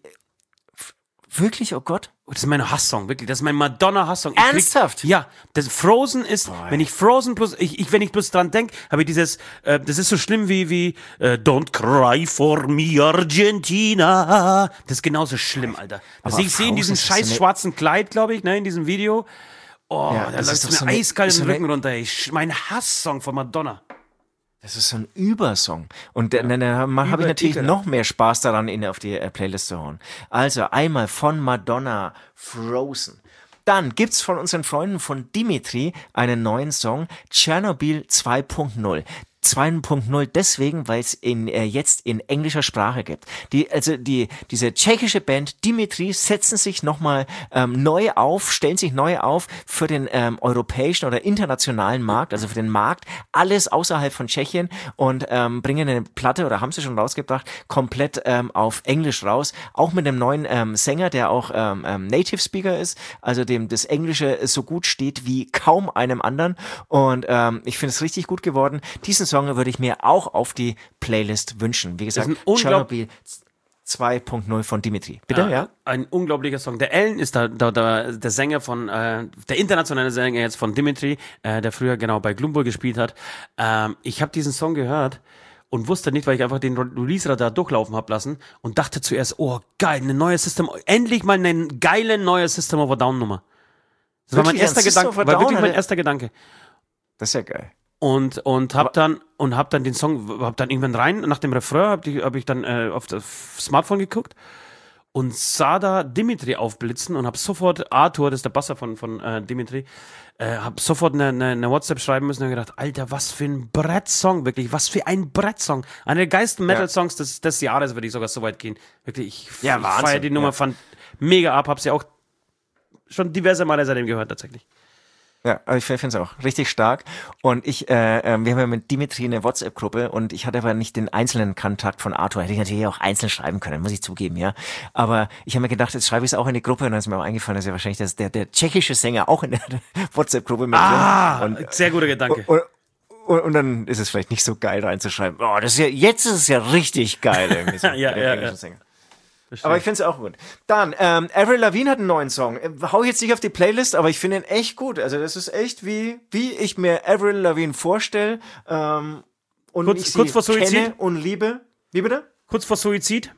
f- wirklich, oh Gott? Das ist mein Hasssong, wirklich. Das ist mein Madonna-Hasssong. Ich krieg- Ernsthaft? Ja, das Frozen ist, Boah. wenn ich Frozen plus, ich, ich wenn ich bloß dran denke, habe ich dieses, äh, das ist so schlimm wie, wie, äh, Don't cry for me, Argentina. Das ist genauso schlimm, Alter. Das Aber ich sehe in diesem Frozen ist so scheiß eine- schwarzen Kleid, glaube ich, ne, in diesem Video. Oh, Ja, da das ist läuft doch so mir eine- eiskalt so den eine- Rücken runter, ey. Sch- Mein Hasssong von Madonna. Das ist so ein Übersong. Und dann, dann habe ich Über- natürlich ekelhaft. noch mehr Spaß daran, ihn auf die äh, Playlist zu hauen. Also einmal von Madonna Frozen. Dann gibt's von unseren Freunden von Dimitri einen neuen Song, Tschernobyl zwei Punkt null. zwei Punkt null deswegen, weil es in, äh, jetzt in englischer Sprache gibt. Die, also die, diese tschechische Band Dimitri setzen sich nochmal ähm, neu auf, stellen sich neu auf für den ähm, europäischen oder internationalen Markt, also für den Markt, alles außerhalb von Tschechien und ähm, bringen eine Platte, oder haben sie schon rausgebracht, komplett ähm, auf Englisch raus, auch mit einem neuen ähm, Sänger, der auch ähm, ähm, Native Speaker ist, also dem das Englische so gut steht wie kaum einem anderen und ähm, ich finde es richtig gut geworden. Diesen Song würde ich mir auch auf die Playlist wünschen. Wie gesagt, Das ist ein unglaub- Tschernobyl zwei Punkt null von Dimitri. Bitte, ja? Ein unglaublicher Song. Der Ellen ist da, da, da der Sänger von, äh, der internationale Sänger jetzt von Dimitri, äh, der früher genau bei Glumburg gespielt hat. Ähm, ich habe diesen Song gehört und wusste nicht, weil ich einfach den Release-Radar durchlaufen habe lassen und dachte zuerst, oh geil, eine neue System, endlich mal eine geile neue System of a Down Nummer. Das war mein Wirklich, erster ein System Gedanke, of a war Down wirklich mein hatte- erster Gedanke. Das ist ja geil. Und und hab dann und hab dann den Song hab dann irgendwann rein nach dem Refrain hab, die, hab ich dann äh, auf das Smartphone geguckt und sah da Dimitri aufblitzen und hab sofort Arthur, das ist der Basser von von äh, Dimitri, äh, hab sofort eine, eine, eine WhatsApp schreiben müssen und hab gedacht, Alter, was für ein Brettsong, wirklich, was für ein Brettsong. Einer der geilsten Metal-Songs des, des Jahres, würde ich sogar so weit gehen. Wirklich, ich, Ja, ich Wahnsinn, feier die Nummer, ja. fand mega ab, hab sie auch schon diverse Male seitdem gehört tatsächlich. Ja, aber ich finde es auch richtig stark. Und ich, äh, äh, wir haben ja mit Dimitri eine WhatsApp-Gruppe und ich hatte aber nicht den einzelnen Kontakt von Arthur. Hätte ich natürlich auch einzeln schreiben können, muss ich zugeben, ja. Aber ich habe mir gedacht, jetzt schreibe ich es auch in die Gruppe und dann ist mir auch eingefallen, dass ja wahrscheinlich das, der, der tschechische Sänger auch in der WhatsApp-Gruppe mit Ah, drin. Und, sehr guter Gedanke. und, und, und dann ist es vielleicht nicht so geil reinzuschreiben. Oh, das ist ja, jetzt ist es ja richtig geil irgendwie so. Ja, mit dem ja, englischen ja. Sänger. Aber ich finde es auch gut. Dann, ähm, Avril Lavigne hat einen neuen Song. Äh, Hau ich jetzt nicht auf die Playlist, aber ich finde ihn echt gut. Also das ist echt wie, wie ich mir Avril Lavigne vorstelle. Ähm, und Kurz- ich sie kurz vor Suizid? kenne und liebe. Wie bitte? Kurz vor Suizid?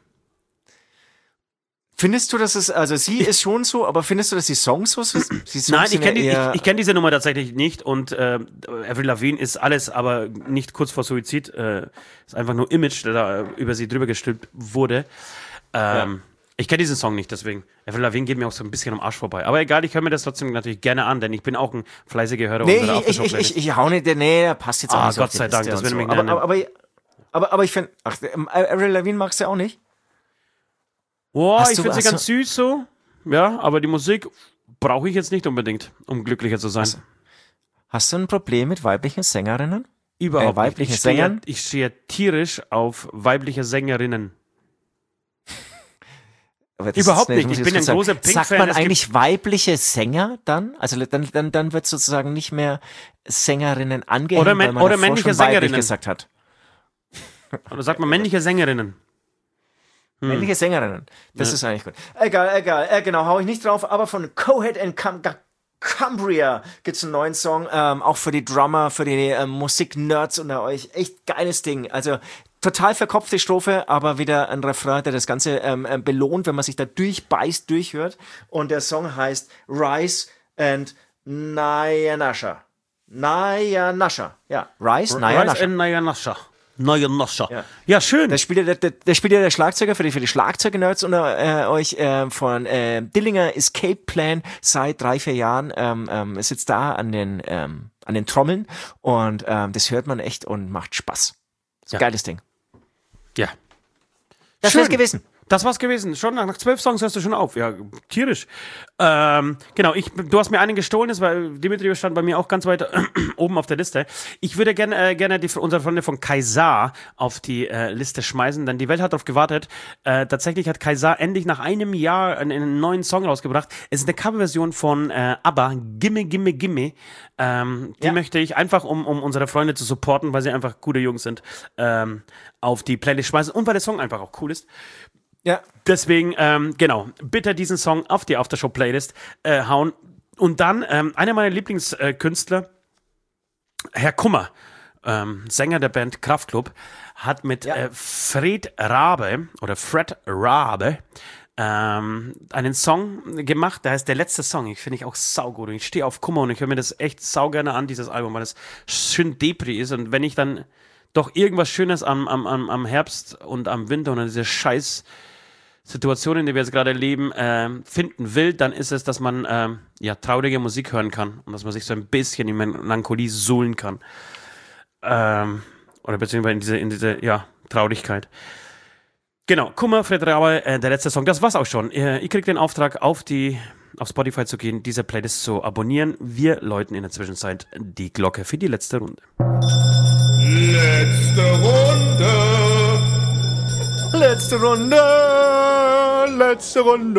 Findest du, dass es, also sie ist schon so, aber findest du, dass die Songs so sind? Die Songs Nein, ich sind kenne ja die, eher- ich, ich kenn diese Nummer tatsächlich nicht und äh, Avril Lavigne ist alles, aber nicht kurz vor Suizid. Äh, ist einfach nur Image, der da äh, über sie drüber gestülpt wurde. Ähm, Ich kenne diesen Song nicht, deswegen. Avril Lavigne geht mir auch so ein bisschen am Arsch vorbei. Aber egal, ich höre mir das trotzdem natürlich gerne an, denn ich bin auch ein fleißiger Hörer Nee, unserer ich, ich, ich, Aftershow-Playlist. ich, ich hau nicht, nee, der passt jetzt auch Ah, nicht so auf Gott die sei Dank, Liste das und würde mich aber, nennen. aber, aber, aber, aber ich finde, ach, ähm, Avril Lavigne magst du ja auch nicht? Boah, Hast ich du- finde sie hast ganz süß so. Ja, aber die Musik brauche ich jetzt nicht unbedingt, um glücklicher zu sein. Hast du ein Problem mit weiblichen Sängerinnen? Überhaupt äh, weibliche nicht. Ich stehe, Sängern? ich stehe tierisch auf weibliche Sängerinnen. Aber das Überhaupt ist, nicht. muss Ich jetzt bin ein kurz großer sagen. Pink-Fan. Sagt man Es gibt- eigentlich weibliche Sänger dann? Also dann, dann, dann wird sozusagen nicht mehr Sängerinnen angehängt, Oder mä- weil man oder davor männliche schon weiblich Sängerinnen. gesagt hat. Oder sagt man männliche Sängerinnen? Männliche Sängerinnen. Das Ja. ist eigentlich gut. Egal, egal. Äh, genau, hau ich nicht drauf. Aber von Coheed and Cam Cumbria gibt's einen neuen Song. Ähm, auch für die Drummer, für die ähm, Musik-Nerds unter euch. Echt geiles Ding. Also total verkopfte Strophe, aber wieder ein Refrain, der das Ganze ähm, ähm, belohnt, wenn man sich da durchbeißt, durchhört. Und der Song heißt Rise and Nayanasha. Nayanasha. Ja, Rise, Rise Nayanasha. and Nayanasha. Nayanasha. Ja. Ja, schön. Da spielt ja der, der, der spielt ja der Schlagzeuger für die, für die Schlagzeuger-Nerds unter äh, euch äh, von äh, Dillinger Escape Plan seit drei, vier Jahren. Ähm, ähm, sitzt da an den, ähm, an den Trommeln und ähm, das hört man echt und macht Spaß. Das ist ein Ja. geiles Ding. Ja. Das Schön. wär's gewesen. Das war's gewesen. Schon nach zwölf Songs hörst du schon auf. Ja, tierisch. Ähm, genau, ich, du hast mir einen gestohlen, das war Dimitri stand bei mir auch ganz weit oben auf der Liste. Ich würde gerne äh, gerne die, unsere Freunde von Kaysar auf die äh, Liste schmeißen, denn die Welt hat darauf gewartet. Äh, tatsächlich hat Kaysar endlich nach einem Jahr einen, einen neuen Song rausgebracht. Es ist eine Coverversion von äh, ABBA, Gimme, Gimme, Gimme. Ähm, die ja. möchte ich einfach, um, um unsere Freunde zu supporten, weil sie einfach gute Jungs sind, ähm, auf die Playlist schmeißen und weil der Song einfach auch cool ist. Ja. Deswegen, ähm, genau, bitte diesen Song auf die Aftershow-Playlist äh, hauen. Und dann, ähm, einer meiner Lieblingskünstler, äh, Herr Kummer, ähm, Sänger der Band Kraftklub, hat mit ja. äh, Fred Rabe oder Fred Rabe ähm, einen Song gemacht, der heißt Der letzte Song. Ich finde ich auch saugut. Und ich stehe auf Kummer und ich höre mir das echt saugerne an, dieses Album, weil es schön Depri ist. Und wenn ich dann doch irgendwas Schönes am, am, am Herbst und am Winter und an diese scheiß Situationen, in der wir jetzt gerade leben, äh, finden will, dann ist es, dass man äh, ja, traurige Musik hören kann und dass man sich so ein bisschen in Melancholie suhlen kann. Ähm, oder beziehungsweise in diese, in diese ja, Traurigkeit. Genau, Kummer, Fred Rabe, äh, der letzte Song, das war's auch schon. Äh, ich krieg den Auftrag, auf die auf Spotify zu gehen, diese Playlist zu abonnieren. Wir läuten in der Zwischenzeit die Glocke für die letzte Runde. Letzte Runde. Letzte Runde, letzte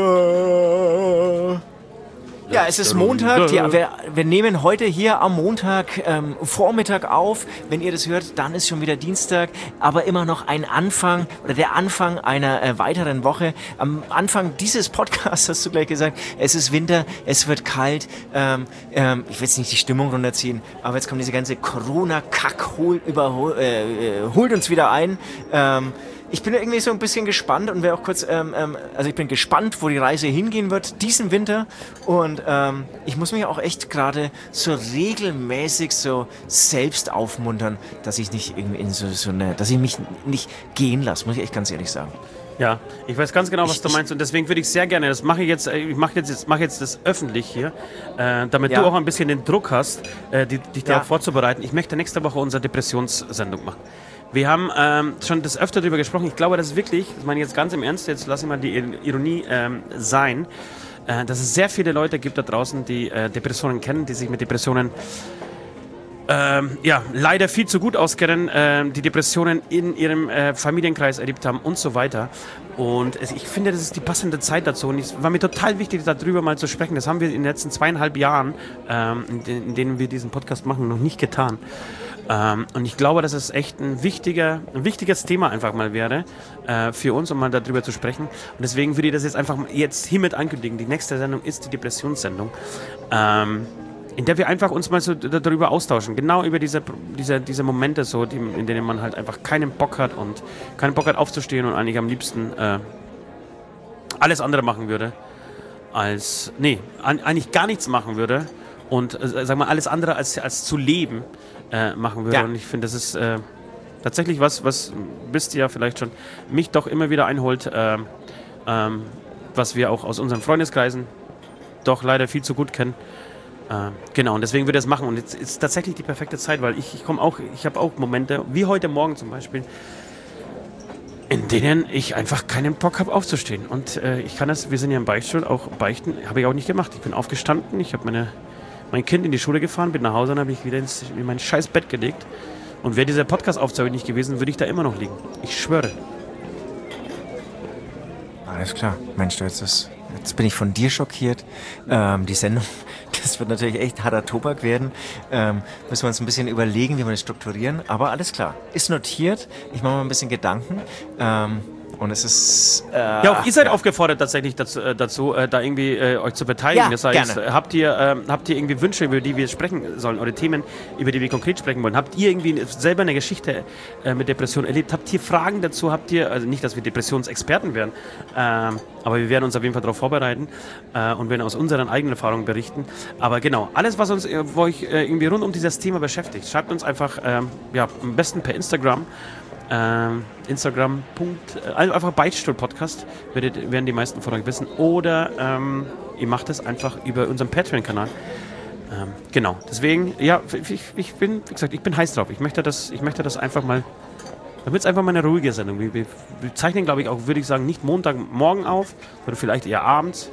Runde. Ja, es ist Montag. Die, wir, wir nehmen heute hier am Montag ähm, Vormittag auf. Wenn ihr das hört, dann ist schon wieder Dienstag. Aber immer noch ein Anfang oder der Anfang einer äh, weiteren Woche. Am Anfang dieses Podcasts hast du gleich gesagt, es ist Winter, es wird kalt. Ähm, ähm, ich will jetzt nicht die Stimmung runterziehen, aber jetzt kommt diese ganze Corona-Kack, hol, überhol, äh, äh, holt uns wieder ein. Ähm, Ich bin irgendwie so ein bisschen gespannt und werde auch kurz, ähm, ähm, also ich bin gespannt, wo die Reise hingehen wird, diesen Winter. Und ähm, ich muss mich auch echt gerade so regelmäßig so selbst aufmuntern, dass ich nicht irgendwie in so, so eine, dass ich mich nicht gehen lasse, muss ich echt ganz ehrlich sagen. Ja, ich weiß ganz genau, was ich, du meinst und deswegen würde ich sehr gerne, das mache ich jetzt, ich mache jetzt, mache jetzt das öffentlich hier, äh, damit ja. du auch ein bisschen den Druck hast, äh, die, dich darauf ja. vorzubereiten. Ich möchte nächste Woche unsere Depressionssendung machen. Wir haben ähm, schon das öfter darüber gesprochen. Ich glaube, das ist wirklich, das meine ich jetzt ganz im Ernst, jetzt lasse ich mal die Ironie ähm, sein, äh, dass es sehr viele Leute gibt da draußen, die äh, Depressionen kennen, die sich mit Depressionen ähm, ja, leider viel zu gut auskennen, äh, die Depressionen in ihrem äh, Familienkreis erlebt haben und so weiter. Und es, ich finde, das ist die passende Zeit dazu. Und es war mir total wichtig, darüber mal zu sprechen. Das haben wir in den letzten zweieinhalb Jahren, ähm, in, de- in denen wir diesen Podcast machen, noch nicht getan. Ähm, und ich glaube, dass es echt ein, wichtiger, ein wichtiges Thema einfach mal wäre äh, für uns, um mal darüber zu sprechen. Und deswegen würde ich das jetzt einfach jetzt hiermit ankündigen. Die nächste Sendung ist die Depressionssendung, ähm, in der wir einfach uns mal so darüber austauschen. Genau über diese, diese, diese Momente, so, die, in denen man halt einfach keinen Bock hat und keinen Bock hat aufzustehen und eigentlich am liebsten äh, alles andere machen würde. Als, nee, an, eigentlich gar nichts machen würde und äh, sag mal, alles andere als, als zu leben Äh, machen würde. Ja. Und ich finde, das ist äh, tatsächlich was, was, wisst ihr ja vielleicht schon, mich doch immer wieder einholt, äh, ähm, was wir auch aus unseren Freundeskreisen doch leider viel zu gut kennen. Äh, genau, und deswegen würde ich das machen. Und jetzt ist tatsächlich die perfekte Zeit, weil ich, ich komme auch, ich habe auch Momente, wie heute Morgen zum Beispiel, in denen ich einfach keinen Bock habe aufzustehen. Und äh, ich kann das, wir sind ja im Beichtstuhl, auch beichten, habe ich auch nicht gemacht. Ich bin aufgestanden, ich habe meine mein Kind in die Schule gefahren, bin nach Hause und habe ich wieder ins, in mein scheiß Bett gelegt. Und wäre dieser Podcast-Aufzeichnung nicht gewesen, würde ich da immer noch liegen. Ich schwöre. Alles klar. Mensch, du, jetzt, ist, jetzt bin ich von dir schockiert. Ähm, die Sendung, das wird natürlich echt harter Tobak werden. Ähm, müssen wir uns ein bisschen überlegen, wie wir das strukturieren. Aber alles klar. Ist notiert. Ich mache mal ein bisschen Gedanken. Ähm, Und es ist... Äh, ja, auch ihr seid ja. aufgefordert tatsächlich dazu, äh, dazu äh, da irgendwie äh, euch zu beteiligen. Ja, das heißt, gerne. habt ihr, äh, habt ihr irgendwie Wünsche, über die wir sprechen sollen oder Themen, über die wir konkret sprechen wollen? Habt ihr irgendwie selber eine Geschichte äh, mit Depressionen erlebt? Habt ihr Fragen dazu? Habt ihr, also nicht, dass wir Depressionsexperten werden, ähm, aber wir werden uns auf jeden Fall darauf vorbereiten äh, und werden aus unseren eigenen Erfahrungen berichten. Aber genau, alles, was uns, wo euch äh, irgendwie rund um dieses Thema beschäftigt, schreibt uns einfach, ähm, ja, am besten per Instagram. Ähm, Instagram. Äh, einfach Beichtstuhl-Podcast, werdet, werden die meisten von euch wissen. Oder ähm, ihr macht es einfach über unseren Patreon-Kanal. Ähm, genau, deswegen, ja, ich, ich bin, wie gesagt, ich bin heiß drauf. Ich möchte das, ich möchte das einfach mal Dann wird es einfach mal eine ruhige Sendung. Wir, wir, wir zeichnen, glaube ich, auch, würde ich sagen, nicht Montagmorgen auf, sondern vielleicht eher abends.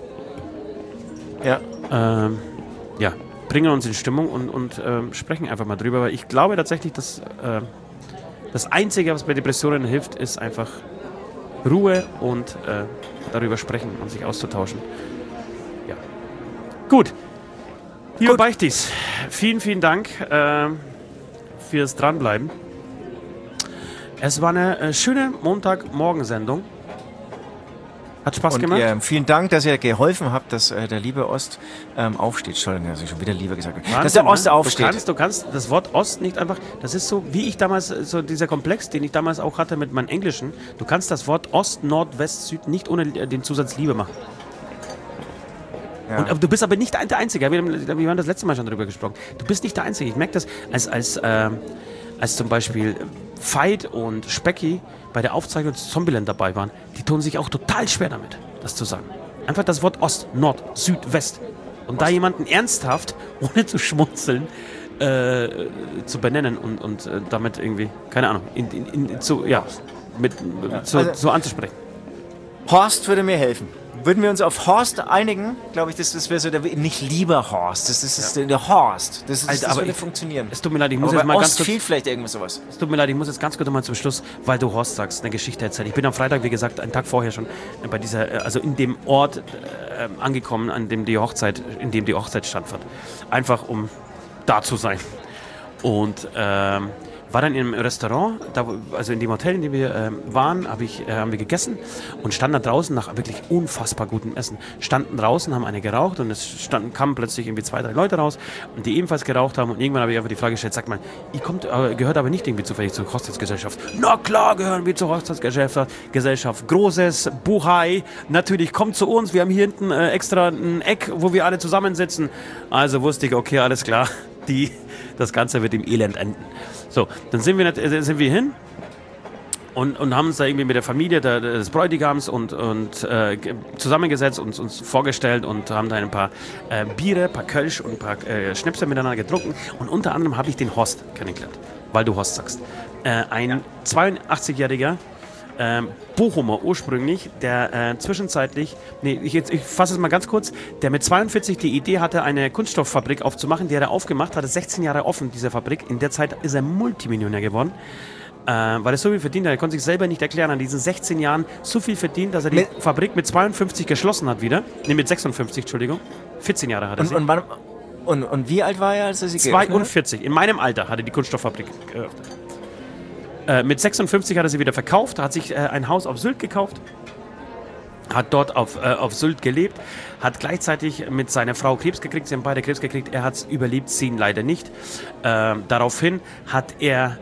Ja. Ähm, ja, bringen uns in Stimmung und, und ähm, sprechen einfach mal drüber. Weil ich glaube tatsächlich, dass äh, das Einzige, was bei Depressionen hilft, ist einfach Ruhe und äh, darüber sprechen und sich auszutauschen. Ja. Gut. Lieber Beichtis, vielen, vielen Dank äh, fürs Dranbleiben. Es war eine äh, schöne Montagmorgensendung. Hat Spaß und gemacht. Ihr, vielen Dank, dass ihr geholfen habt, dass äh, der liebe Ost ähm, aufsteht. Entschuldigung, dass ich schon wieder lieber gesagt habe. Wahnsinn, dass der Ost ne? aufsteht. Du kannst, du kannst das Wort Ost nicht einfach, das ist so, wie ich damals, so dieser Komplex, den ich damals auch hatte mit meinem Englischen, du kannst das Wort Ost, Nord, West, Süd nicht ohne den Zusatz Liebe machen. Ja. Und, aber du bist aber nicht der Einzige, wir haben, wir haben das letzte Mal schon darüber gesprochen, du bist nicht der Einzige. Ich merke das, als, als, äh, als zum Beispiel Veit und Specki bei der Aufzeichnung zu Zombieland dabei waren, die tun sich auch total schwer damit, das zu sagen. Einfach das Wort Ost, Nord, Süd, West. Und Ost. Da jemanden ernsthaft, ohne zu schmunzeln, äh, zu benennen und, und äh, damit irgendwie, keine Ahnung, in, in, in, zu, ja, mit, ja. Zu, also, so anzusprechen. Horst würde mir helfen. Würden wir uns auf Horst einigen, glaube ich, das, das wäre so der, nicht lieber Horst, das, das ist ja. der Horst, das, ist, Alter, das aber würde ich, funktionieren. Es tut mir leid, ich muss aber jetzt mal Ost ganz kurz, fehlt vielleicht irgendwas sowas. Es tut mir leid, ich muss jetzt ganz kurz mal zum Schluss, weil du Horst sagst, eine Geschichte erzählen. Ich bin am Freitag, wie gesagt, einen Tag vorher schon bei dieser, also in dem Ort äh, angekommen, an dem die Hochzeit, in dem die Hochzeit stattfand. Einfach um da zu sein. Und ähm, war dann in einem Restaurant, da, also in dem Hotel, in dem wir äh, waren, hab ich, äh, haben wir gegessen und standen da draußen nach wirklich unfassbar gutem Essen. Standen draußen, haben eine geraucht und es standen, kamen plötzlich irgendwie zwei, drei Leute raus, und die ebenfalls geraucht haben, und irgendwann habe ich einfach die Frage gestellt, sag mal, ihr kommt, äh, gehört aber nicht irgendwie zufällig zur Hochzeitsgesellschaft. Na klar gehören wir zur Hochzeitsgesellschaft, Gesellschaft. Großes Buhai, natürlich, kommt zu uns, wir haben hier hinten äh, extra ein Eck, wo wir alle zusammensitzen. Also wusste ich, okay, alles klar, die, das Ganze wird im Elend enden. So, dann sind wir, äh, sind wir hin und, und haben uns da irgendwie mit der Familie der, des Bräutigams und, und äh, zusammengesetzt und uns vorgestellt und haben da ein paar äh, Biere, ein paar Kölsch und ein paar äh, Schnäpse miteinander getrunken, und unter anderem habe ich den Horst kennengelernt, weil du Horst sagst. Äh, ein ja. zweiundachtzigjähriger äh, Bochumer ursprünglich, der äh, zwischenzeitlich, nee, ich, jetzt, ich fasse es mal ganz kurz, der mit zweiundvierzig die Idee hatte, eine Kunststofffabrik aufzumachen, die hat er aufgemacht, hatte sechzehn Jahre offen, diese Fabrik. In der Zeit ist er Multimillionär geworden, äh, weil er so viel verdient hat. Er konnte sich selber nicht erklären, an diesen sechzehn Jahren so viel verdient, dass er die mit Fabrik mit zweiundfünfzig geschlossen hat wieder. Nee, mit sechsundfünfzig, Entschuldigung. vierzehn Jahre hat er sie. Und, und, wann, und, und wie alt war er, als er sie geöffnet hat? zweiundvierzig. In meinem Alter hat er die Kunststofffabrik geöffnet. Äh, mit sechsundfünfzig hat er sie wieder verkauft, hat sich äh, ein Haus auf Sylt gekauft, hat dort auf, äh, auf Sylt gelebt, hat gleichzeitig mit seiner Frau Krebs gekriegt, sie haben beide Krebs gekriegt, er hat es überlebt, sie ihn leider nicht. Äh, daraufhin hat er,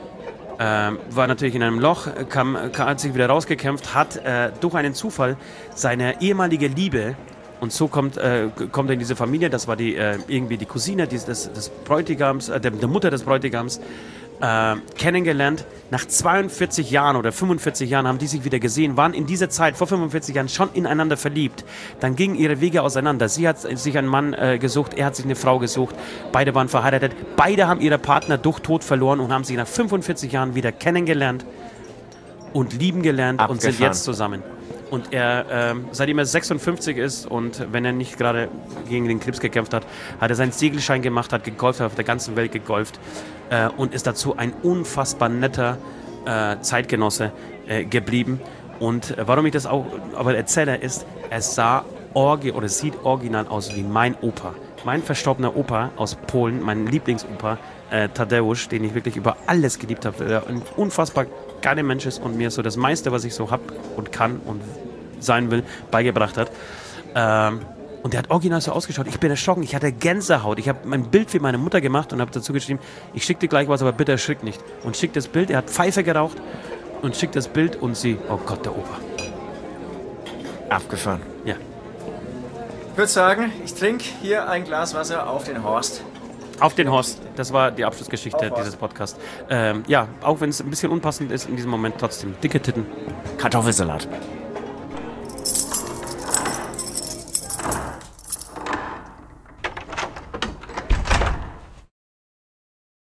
äh, war natürlich in einem Loch, kam, kam, hat sich wieder rausgekämpft, hat äh, durch einen Zufall seine ehemalige Liebe, und so kommt, äh, kommt er in diese Familie, das war die, äh, irgendwie die Cousine des, des, des Bräutigams, äh, der, der Mutter des Bräutigams, Äh, kennengelernt. Nach zweiundvierzig Jahren oder fünfundvierzig Jahren haben die sich wieder gesehen, waren in dieser Zeit, vor fünfundvierzig Jahren, schon ineinander verliebt. Dann gingen ihre Wege auseinander. Sie hat sich einen Mann äh, gesucht, er hat sich eine Frau gesucht. Beide waren verheiratet. Beide haben ihre Partner durch Tod verloren und haben sich nach fünfundvierzig Jahren wieder kennengelernt und lieben gelernt. Abgefahren. Und sind jetzt zusammen. Und er, ähm, seitdem er sechsundfünfzig ist und wenn er nicht gerade gegen den Krebs gekämpft hat, hat er seinen Segelschein gemacht, hat gegolft, hat auf der ganzen Welt gegolft äh, und ist dazu ein unfassbar netter äh, Zeitgenosse äh, geblieben. Und äh, warum ich das auch aber erzähle, ist, er sah orgi oder sieht original aus wie mein Opa. Mein verstorbener Opa aus Polen, mein Lieblingsopa, äh, Tadeusz, den ich wirklich über alles geliebt habe, der ein unfassbar geiler Mensch ist und mir so das meiste, was ich so hab und kann und sein will, beigebracht hat. Ähm, und der hat original so ausgeschaut. Ich bin erschrocken, ich hatte Gänsehaut. Ich habe ein Bild für meine Mutter gemacht und habe dazu geschrieben, ich schicke dir gleich was, aber bitte erschrick nicht. Und schickt das Bild, er hat Pfeife geraucht und schickt das Bild und sie, oh Gott, der Opa. Abgefahren. Ja. Ich würde sagen, ich trinke hier ein Glas Wasser auf den Horst. Auf den Horst. Das war die Abschlussgeschichte dieses Podcasts. Ähm, ja, auch wenn es ein bisschen unpassend ist in diesem Moment, trotzdem dicke Titten. Kartoffelsalat.